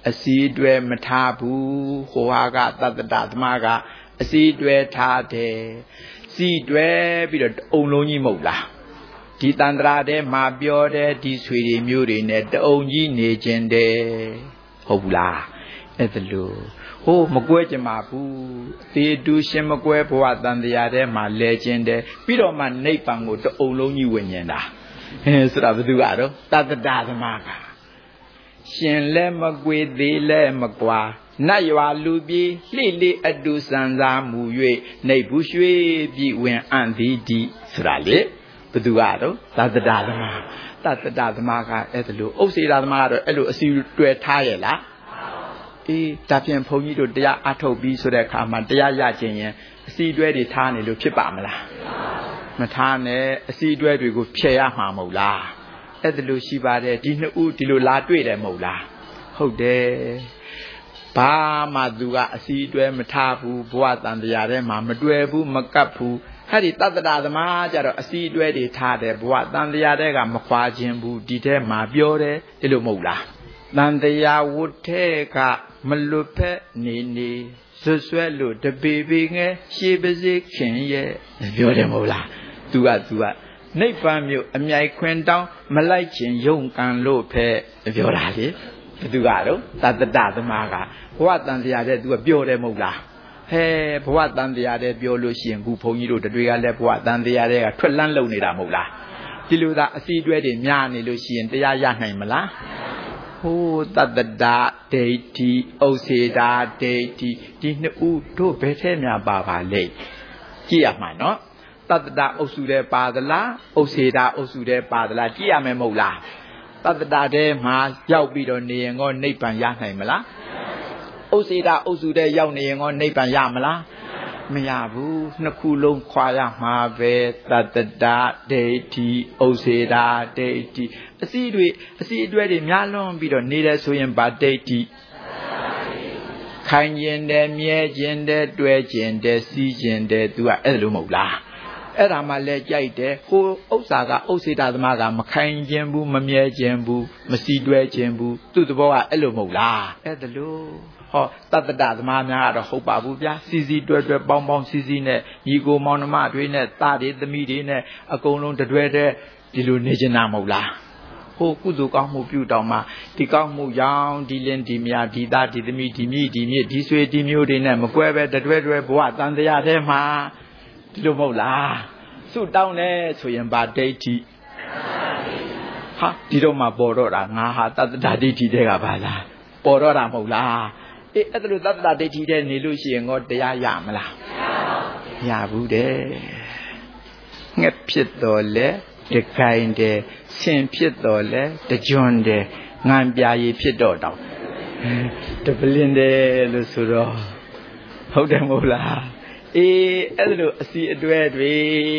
အစီတွဲမထားဘူးဟိုဟာကတတ္တဒသမကအစီတွဲထားတယ်စီတွဲပြီးတော့အုံလုံးကြီးမဟုတ်လားဒီတန္တရာထဲမှာပြောတယ်ဒီဆွေတွေမျိုးတွေနဲ့တအုံကြီးနေခြင်းတယ်ဟုတ်ဘူးလားအဲ့ဒါလို့ဟိုမကွဲကြမှာဘူးသေတူရှင်မကွဲဘဝတန်တရားထဲမှာလဲခြင်းတယ်ပြီးတော့မှနိဗ္ဗာန်ကိုတအုံလုံးကြီးဝင်ញတာဆိုတာဘယ်သူကတော့တတ္တဒသမကရှင်လဲမကွေသေးလဲမကွာနတ်ရွာလူပြေလှိလိအတူစံစားမူ၍နေဘူးရွှေပြည်ဝင်အံ့သည်ဒီဆိုတာလေဘသူကတော့တတ္တဒသမတတ္တဒသမကအဲ့ဒါလို့ဥစ္စေဒသမကတော့အဲ့လိုအစီတွယ်ထားရဲ့လားအေးဒါဖြင့်ဘုန်းကြီးတို့တရားအထုတ်ပြီးဆိုတဲ့အခါမှာတရားရခြင်းရင်အစီတွဲတွေထားနေလို့ဖြစ်ပါမလားမထားနဲ့အစီတွဲတွေကိုဖျက်ရမှာမဟုတ်လားအဲ့ဒါလို့ရှိပါတယ်ဒီနှစ်ဦးဒီလိုလာတွေ့တယ်မဟုတ်လားဟုတ်တယ်ဘာမှသူကအစီတွဲမထားဘူးဘဝတန်တရားထဲမှာမတွေ့ဘူးမကပ်ဘူးအဲ့ဒီတတ္တဒသမားကြတော့အစီတွဲတွေထားတယ်ဘဝတန်တရားထဲကမခွာခြင်းဘူးဒီထဲမှာပြောတယ်ဒီလိုမဟုတ်လားတန်တရားဝတ်ထဲကမလွတ်ဖက်နေနေဆွဆွဲလို့တပေပေငယ်ရှေးပါစေခင်ရဲ့ပြောတယ်မဟုတ်လားသူကနိဗ္ဗာန်မြို့အမြိုက်ခွင်တောင်းမလိုက်ခြင်းယုံကံလို့ဖဲပြောတာလေသူကတော့တတ္တဒသမားကဘဝတန်တရားတဲ့သူကပြောတယ်မဟုတ်လားဟဲဘဝတန်တရားတဲ့ပြောလို့ရှိရင်ခုဘုန်းကြီးတို့တွေကလည်းဘဝတန်တရားတဲ့ကထွက်လန်းလုံနေတာမဟုတ်လားဒီလိုသာအစီတွဲတွေများနေလို့ရှိရင်တရားရနိုင်မလားဟိုတတ္တဒဒိဋ္ဌိဥစ္စေတာဒိဋ္ဌိဒီနှစ်ဦးတို့ဘယ်ထဲများပါလဲကြည့်ရမှာနော်တတ္တဒအုပ်စုတဲ့ပါသလားဥစ္စေတာအုပ်စုတဲ့ပါသလားကြည့်ရမယ်မဟုတ်လားတတ္တဒထဲမှာရောက်ပြီးတော့နေရင်ကောနိဗ္ဗာန်ရနိုင်မလားဥစ္စေတာအုပ်စုတဲ့ရောက်နေရင်ကောနိဗ္ဗာန်ရမလားမရဘူးနှစ်ခုလုံးခွာရမှာပဲတတ္တဒဒိဋ္ဌိဥစ္စေတာဒိဋ္ဌိအစီအတွဲတွေများလွန်ပြီးတော့နေတယ်ဆိုရင်ဗာဒိဋ္ဌိခိုင်ခြင်းတယ်မြဲခြင်းတယ်တွဲခြင်းတယ်စီးခြင်းတယ်သူကအဲ့လိုမဟုတ်လားအဲ့ဒါမှလည်းကြိုက်တယ်ဟိုဥစ္စာကဥစ္စေတာသမားကမခိုင်ခြင်းဘူးမမြဲခြင်းဘူးမစီတွဲခြင်းဘူးသူ့သဘောကအဲ့လိုမဟုတ်လားအဲ့ဒါလို့ဟောတတ္တဒသမားများကတော့ဟုတ်ပါဘူးဗျာစီတွဲပေါင်းစီနဲ့ညီကိုမောင်နှမတွေနဲ့သားတွေသမီးတွေနဲ့အကုန်လုံးတွဲဒီလိုနေချင်တာမဟုတ်လားဟိုကုသိုလ်ကောင်းမှုပြုတောင်မှဒီကောင်းမှုရောင်ဒီလင်းဒီမြဒီသားဒီသမီးဒီမြဒီမြဒီဆွေဒီမျိုးတွေနဲ့မကွဲပဲတွဲဘဝတန်တရားထဲမှာဒီလိုမဟုတ်လားဆုတောင်းတယ်ဆိုရင်ဗာဒိဋ္ဌိဟာဒီတော့မှပေါ်တော့တာငါဟာတတ္တဒဒိဋ္ဌိတဲ့ကပါလားပေါ်တော့တာမဟုတ်လားအေးအဲ့ဒါလို့တတ္တဒဒိဋ္ဌိတဲ့နေလို့ရှိရင်တရားရမလားမရဘူးတဲ့ငှက်ဖြစ်တော်လဲတကိုင်းတယ်ဆင်ဖြစ်တော်လဲတကြွန်တယ်ငံပြာရည်ဖြစ်တော့တောင်တပလင်းတယ်လို့ဆိုတော့ဟုတ်တယ်မဟုတ်လားအေးအဲ့ဒါလို့အစီအတွဲတွေ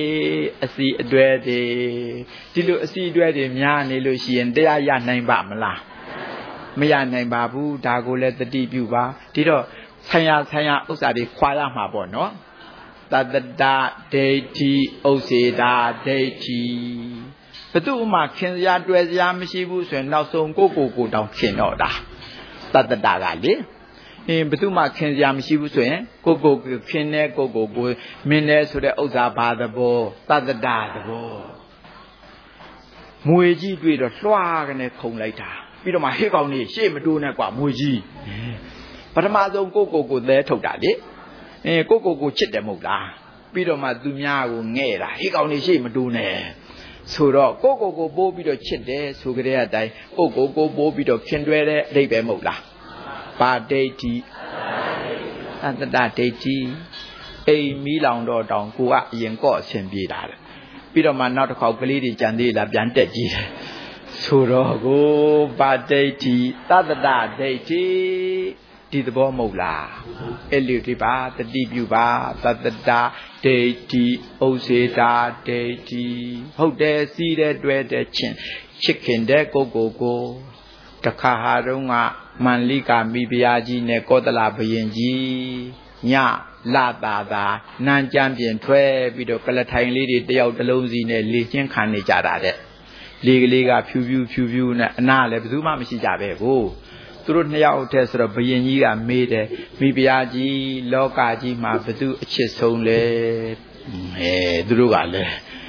ဒီလိုအစီအတွဲတွေများနေလို့ရှိရင်တရားရနိုင်ပါမလားမရနိုင်ပါဘူးဒါကိုလည်းတတိပြုပါဒီတော့ဆိုင်ရာဥစ္စာတွေခွာရမှာပေါ့နော်တတ္တဒဒိဋ္ဌိဥစ္စေတာဒိဋ္ဌိဘသူမှခင်စရာတွေ့စရာမရှိဘူးဆိုရင်နောက်ဆုံးကိုတောင်ခင်တော့တာတတ္တဒကလေဘသူမှခင်စရာမရှိဘူးဆိုရင်ကိုခင်တဲ့ကိုမင်းတဲ့ဆိုတဲ့ဥစ္စာဘာသဘောတတ္တဒသဘောမွေကြီးတွေ့တော့လွှားကနေခုံလိုက်တာပြီးတော့မှဟေ့ကောင်ကြီးရှေ့မတိုးနဲ့ကွာမွေကြီးပထမဆုံးကိုသဲထုတ်တာလေကိုချစ်တယ်မဟုတ်လားပြီးတော့မှသူများကိုငဲ့တာဟေ့ကောင်ကြီးရှေ့မတိုးနဲ့ဆိုတော့ကိုပိုးပြီးတော့ချစ်တယ်ဆိုကြတဲ့အတိုင်းကိုပိုးပြီးတော့ခင်တွဲတဲ့အဓိပ္ပာယ်မဟုတ်လားပါဒိဋ္ဌိတတ္တဒိဋ္ဌိအိမ်မီးလောင်တော့တောင်ကိုကအရင်ကော့အဆင်ပြေတာလေပြီးတော့မှနောက်တစ်ခေါက်ကလေးတွေကြံသေးလားပြန်တက်ကြည့်တယ်ဆိုတော့ကိုပါဒိဋ္ဌိတတ္တဒိဋ္ဌိဒီသဘောမဟုတ်လားအဲ့လိုဒီပါတတိပြုပါတတ္တဒိဋ္ဌိဥစ္စေတာဒိဋ္ဌိဟုတ်တယ်စီးတယ်တွဲတယ်ချစ်ခင်တဲ့ကိုတခါဟာတုန်းကမန္လိကာမိဖုရားကြီးနဲ့ကောသလဘုရင်ကြီးညလာတာနန်းကျမ်းပြင်ထွက်ပြီးတော့ကလထိုင်လေးတွေတယောက်တစ်လုံးစီနဲ့လေချင်းခံနေကြတာတဲ့လေကလေးကဖြူဖြူနဲ့အနာလည်းဘယ်သူမှမရှိကြပဲကိုသူတို့နှစ်ယောက်တည်းဆိုတော့ဘုရင်ကြီးကမေးတယ်မိဖုရားကြီးလောကကြီးမှာဘသူအချစ်ဆုံးလဲသူတို့ကလည်း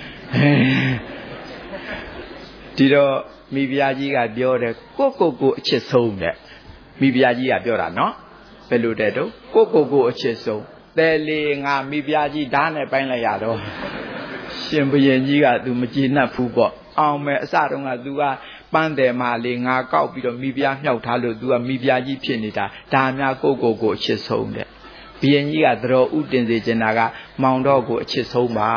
ဒီတော့မိဖုရားကြီးကပြောတယ်ကိုအချစ်ဆုံးတဲ့မိဖုရားကြီးကပြောတာနော်ဘယ်လိုတဲ့တော့ကိုအချစ်ဆုံးတဲလေငါမိဖုရားကြီးဓာတ်နဲ့ပိုင်းလိုက်ရတော့ရှင်ဘုရင်ကြီးကသူမကြည်နပ်ဘူးပေါ့အောင်မယ်အစတုန်းကသူကပန်းတယ်မာလေးငါကောက်ပြီးတော့မိဖုရားမြောက်ထားလို့သူကမိဖုရားကြီးဖြစ်နေတာဒါများကိုအချစ်ဆုံးတဲ့ဘုရင်ကြီးကသတော်ဥတင်စေချင်တာကမောင်တော်ကိုအချစ်ဆုံးပါ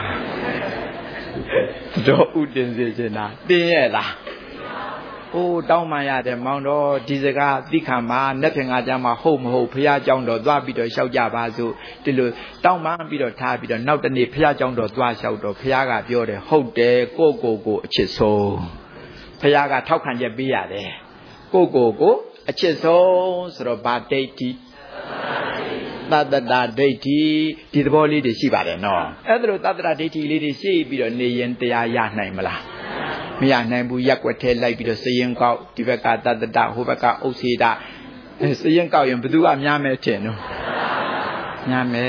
သတော်ဥတင်စေချင်တာတင်းရဲ့လားတောင်းမှရတယ်မောင်တော်ဒီစကားသိခံပါနဲ့ဖြင့်ငါကြမှာဟုတ်မဟုတ်ဘုရားကြောင့်တော့သွားပြီးတော့လျှောက်ကြပါစို့ဒီလိုတောင်းမှပြီးတော့ထားပြီးတော့နောက်တနေ့ဘုရားကြောင့်တော့သွားလျှောက်တော့ဘုရားကပြောတယ်ဟုတ်တယ်ကိုအချစ်ဆုံးဘုရားကထောက်ခံချက်ပေးရတယ်ကိုအချစ်ဆုံးဆိုတော့ဗာဒိဋ္ဌိသတ္တတာဒိဋ္ဌိဒီသဘောလေးတွေရှိပါတယ်နော်အဲ့ဒါလိုသတ္တတာဒိဋ္ဌိလေးတွေရှိပြီးတော့နေရင်တရားရနိုင်မလားမရနိုင်ဘူးရက်ွက်ထဲလိုက်ပြီးတော့စရင်ကောက်ဒီဘက်ကသတ္တတဟိုဘက်ကဥစ္စေတစရင်ကောက်ရင်ဘယ်သူကများမယ်ထင်နော်များမယ်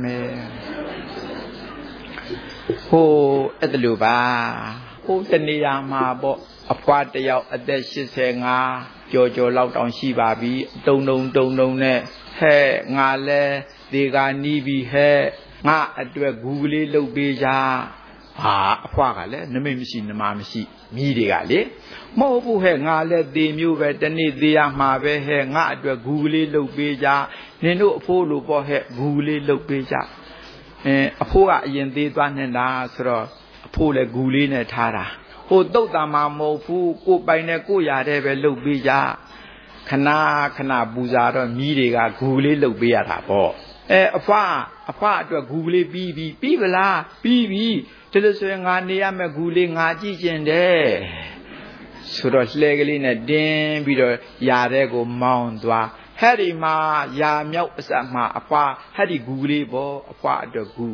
အဲ့ဒါလိုပါတနေရာမှာပေါ့အဖွားတယောက်အသက်85ကျော်လောက်တောင်ရှိပါပြီတုံနဲ့ဟဲ့ငါလဲဒီကနီးပြီဟဲ့ငါအတွက်ဂူကလေးလှုပ်ပေးကြအဖွားကလည်းနမိတ်မရှိနမမရှိမိတွေကလေမဟုတ်ဘူးဟဲ့ငါလည်းသေမျိုးပဲတနေ့သေးရမှာပဲဟဲ့ငါအတွက်ဂူကလေးလှုပ်ပေးကြနင်တို့အဖိုးလိုပေါ့ဟဲ့ဂူကလေးလှုပ်ပေးကြအဖိုးကအရင်သေးသွားနေတာဆိုတော့အဖိုးလည်းဂူလေးနဲ့ထားတာတုတ်တာမှမဟုတ်ဘူးကိုပိုင်နဲ့ကိုရတဲ့ပဲလှုပ်ပေးကြခဏပူဇာတော့မိတွေကဂူလေးလှုပ်ပေးရတာပေါ့အဖွားအတွက်ဂူလေးပြီးဗလားပြီးပြီဒါလို့ဆိုရင်ငါနေရမယ်ဂူလေးငါကြည့်ကျင်တယ်ဆိုတော့လှဲကလေးနဲ့တင်းပြီးတော့ຢာတဲ့ကိုမောင်းသွားဟဲ့ဒီမှာຢာမြောက်အစမှာအဖွားဟဲ့ဒီဂူလေးပေါ့အဖွားအတွက်ဂူ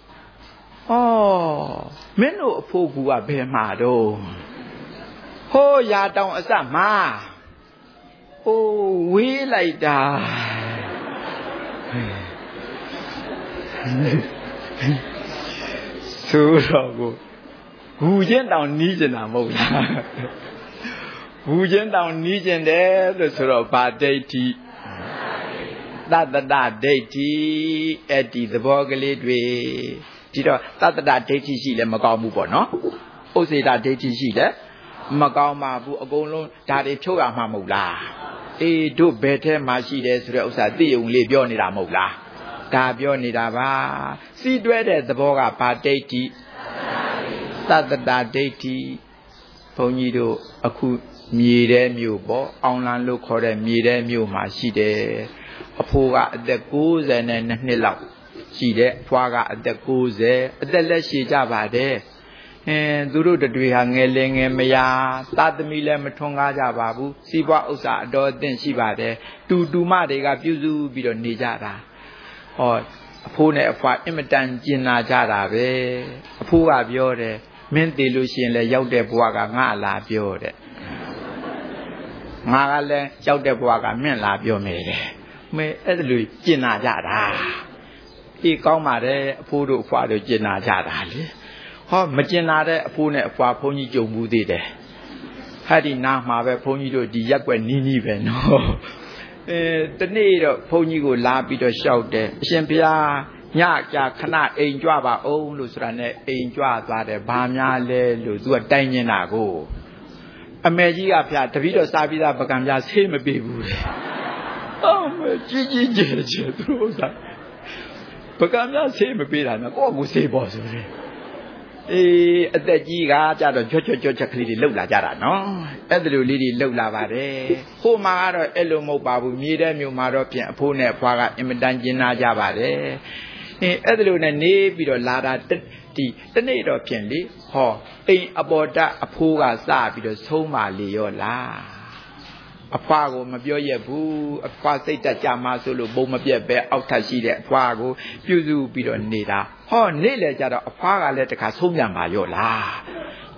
မင်းတို့အဖိုးကူကဘယ်မှာတော့ရာတောင်အစမှာဝေးလိုက်တာဆိုတော့ဂူချင်းတောင်နီးကျင်တာမဟုတ်လားဂူချင်းတောင်နီးကျင်တယ်လို့ဆိုတော့ဗာဒိဋ္ဌိသတ္တတဒိဋ္ဌိအဲ့ဒီသဘောကလေးတွေဒီတော့သတ္တတဒိဋ္ဌိရှိလဲမကောင်းဘူးပေါ့နော်ဥစ္စေတဒိဋ္ဌိရှိလဲမကောင်းပါဘူးအကုန်လုံးဒါတွေဖြုတ်ရမှာမဟုတ်လားတို့ဘယ်ထဲမှာရှိတယ်ဆိုတဲ့ဥစ္စာသိုံလေးပြောနေတာမဟုတ်လားဒါပြောနေတာပါစီတွဲတဲ့သဘောကဗာဒိဋ္ဌိသတ္တတဒိဋ္ဌိဘုန်းကြီးတို့အခုမြေတဲ့မြို့ပေါ့အောင်လံလို့ခေါ်တဲ့မြေတဲ့မြို့မှာရှိတယ်အဖိုးကအသက်92နှစ်လောက်ရှိတယ်ဖွားကအသက်90အသက်လက်ရှိကြပါတယ်သူတို့တွေဟာငယ်လင်ငယ်မယားသားသမီးလည်းမထွန်းကားကြပါဘူးစီးပွားဥစ္စာအတော်အသင့်ရှိပါတယ်တူမတွေကပြုစုပြီးတော့နေကြတာအဖိုးနဲ့အဖွားအင်မတန်ကျင်နာကြတာပဲအဖိုးကပြောတယ်မင်းတည်လို့ရှိရင်လည်းရောက်တဲ့ဘဝကငါလာပြောတဲ့ငါကလည်းရောက်တဲ့ဘဝကမင်းလာပြောမယ်တဲ့မဲအဲ့ဒါလိုကျင်နာကြတာကောင်းပါတယ်အဖိုးတို့အဖွားတို့ကျင်နာကြတာလေမကျင်နာတဲ့အဖိုးနဲ့အဖွားဘုန်းကြီးကြုံဘူးသေးတယ်ဟာဒီနားမှာပဲဘုန်းကြီးတို့ဒီရက်ွက်နီးပဲနော်တနေ့တော့ဘုန်းကြီးကိုလာပြီးတော့လျှောက်တယ်အရှင်ဘုရားညကြာခဏအိမ်ကြွပါအောင်လို့ဆိုတာနဲ့အိမ်ကြွသွားတယ်ဘာများလဲလို့သူကတိုင်နေတာကိုအမေကြီးကဖျားတပည့်တော်စားပြီးသားပကံပြဆေးမပေးဘူးလေကြီးကျယ်သူတို့ဥစ္စာပကံပြဆေးမပေးတာနဲ့ကိုယ့်ကိုဆေးပေါ်ဆိုတယ်အသက်ကြီးကကြတော့ကြွချက်ကလေးတွေလှုပ်လာကြတာနော်အဲ့ဒါလိုလေးတွေလှုပ်လာပါတယ်ဟိုမှာကတော့အဲ့လိုမဟုတ်ပါဘူးမြေတဲ့မြို့မှာတော့ပြင်အဖိုးနဲ့အဖွားကအင်မတန်ကျင်နာကြပါတယ်အဲ့ဒါလိုနဲ့နေပြီးတော့လာတာဒီတနေ့တော့ပြင်လေအိမ်အပေါ်တက်အဖိုးကစပြီးတော့ဆုံးပါလေရောလားအဖွားကိုမပြောရဘူးအဖွားစိတ်တက်ကြမှာဆိုလို့ဘုံမပြက်ပဲအောက်ထပ်ရှိတဲ့အဖွားကိုပြုစုပြီးတော့နေတာနေ့လေကြတော့အဖွားကလည်းတခါဆုံးပြန်ပါရောလား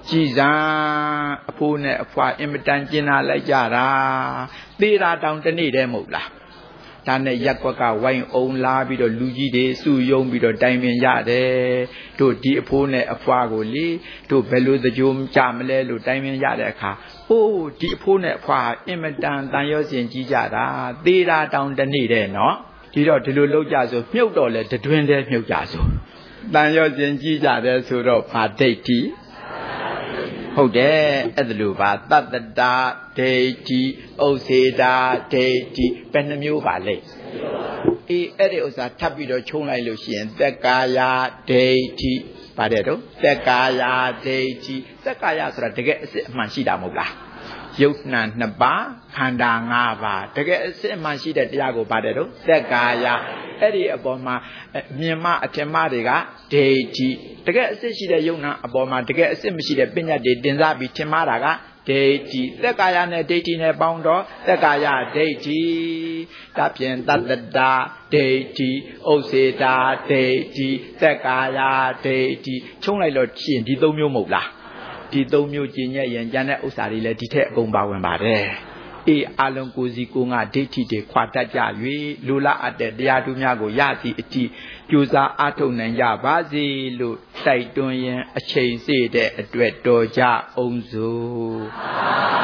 ကြည်စံအဖိုးနဲ့အဖွာအင်မတန်ကျင်နာလိုက်ကြတာသေတာတောင်တနေ့တည်းမဟုတ်လားဒါနဲ့ရက်ကွက်ကဝိုင်းအောင်လာပြီးတော့လူကြီးတွေစုယုံပြီးတော့တိုင်ပင်ရတယ်တို့ဒီအဖိုးနဲ့အဖွာကိုလေတို့ဘယ်လိုသကြိုးကြမလဲလို့တိုင်ပင်ရတဲ့အခါအိုးဒီအဖိုးနဲ့အဖွာအင်မတန်တန်ရောစင်ကြီးကြတာသေတာတောင်တနေ့တည်းနော်ဒီတော့ဒီလိုလောက်ကြဆိုမြုပ်တော့လေတွင်တည်းမြုပ်ကြဆိုတန်ရောစင်ကြီးကြတယ်ဆိုတော့ဗာဒိဋ္ဌိဟုတ်တယ်အဲ့ဒါလိုပါတတ္တတာဒိဋ္ဌိဥစ္စေတာဒိဋ္ဌိဘယ်နှမျိုးပါလဲအေးအဲ့ဒီဥစ္စာထပ်ပြီးတော့ခြုံလိုက်လို့ရှိရင်သက်ကာယဒိဋ္ဌိပါတယ်တော့သက်ကာယဒိဋ္ဌိသက်ကာယဆိုတာတကယ်အစစ်အမှန်ရှိတာမဟုတ်လားယုတ်နှံနှစ်ပါးခန္ဓာ၅ပါးတကယ်အစစ်အမှန်ရှိတဲ့တရားကိုပါတယ်တော့သက်ကာယအဲ့ဒီအပေါ်မှာမြင်မှအထင်မှတွေကဒိဋ္ဌိတကယ်အစစ်ရှိတဲ့ယုတ်နှံအပေါ်မှာတကယ်အစစ်မရှိတဲ့ပညာတွေတင်စားပြီးထင်မှားတာကဒိဋ္ဌိသက်ကာယနဲ့ဒိဋ္ဌိနဲ့ပေါင်းတော့သက်ကာယဒိဋ္ဌိဒါဖြင့်တတ္တတာဒိဋ္ဌိဥစ္စေတာဒိဋ္ဌိသက်ကာယဒိဋ္ဌိချုံးလိုက်လို့ရှိရင်ဒီ၃မျိုးမဟုတ်လားဒီ၃မျိုးကျင်ညက်ရင်ကျန်တဲ့ဥစ္စာတွေလည်းဒီထက်အကုန်ပါဝင်ပါတယ်အေးအလုံးကိုစီကိုငါဒိဋ္ဌိတွေခွာတတ်ကြ၍လူလာအပ်တဲ့တရားသူများကိုရသည်အထိကြိုးစားအားထုတ်နိုင်ကြပါစေလို့တိုက်တွန်းရင်အချိန်စေတဲ့အတွက်တော်ကြအောင်စို့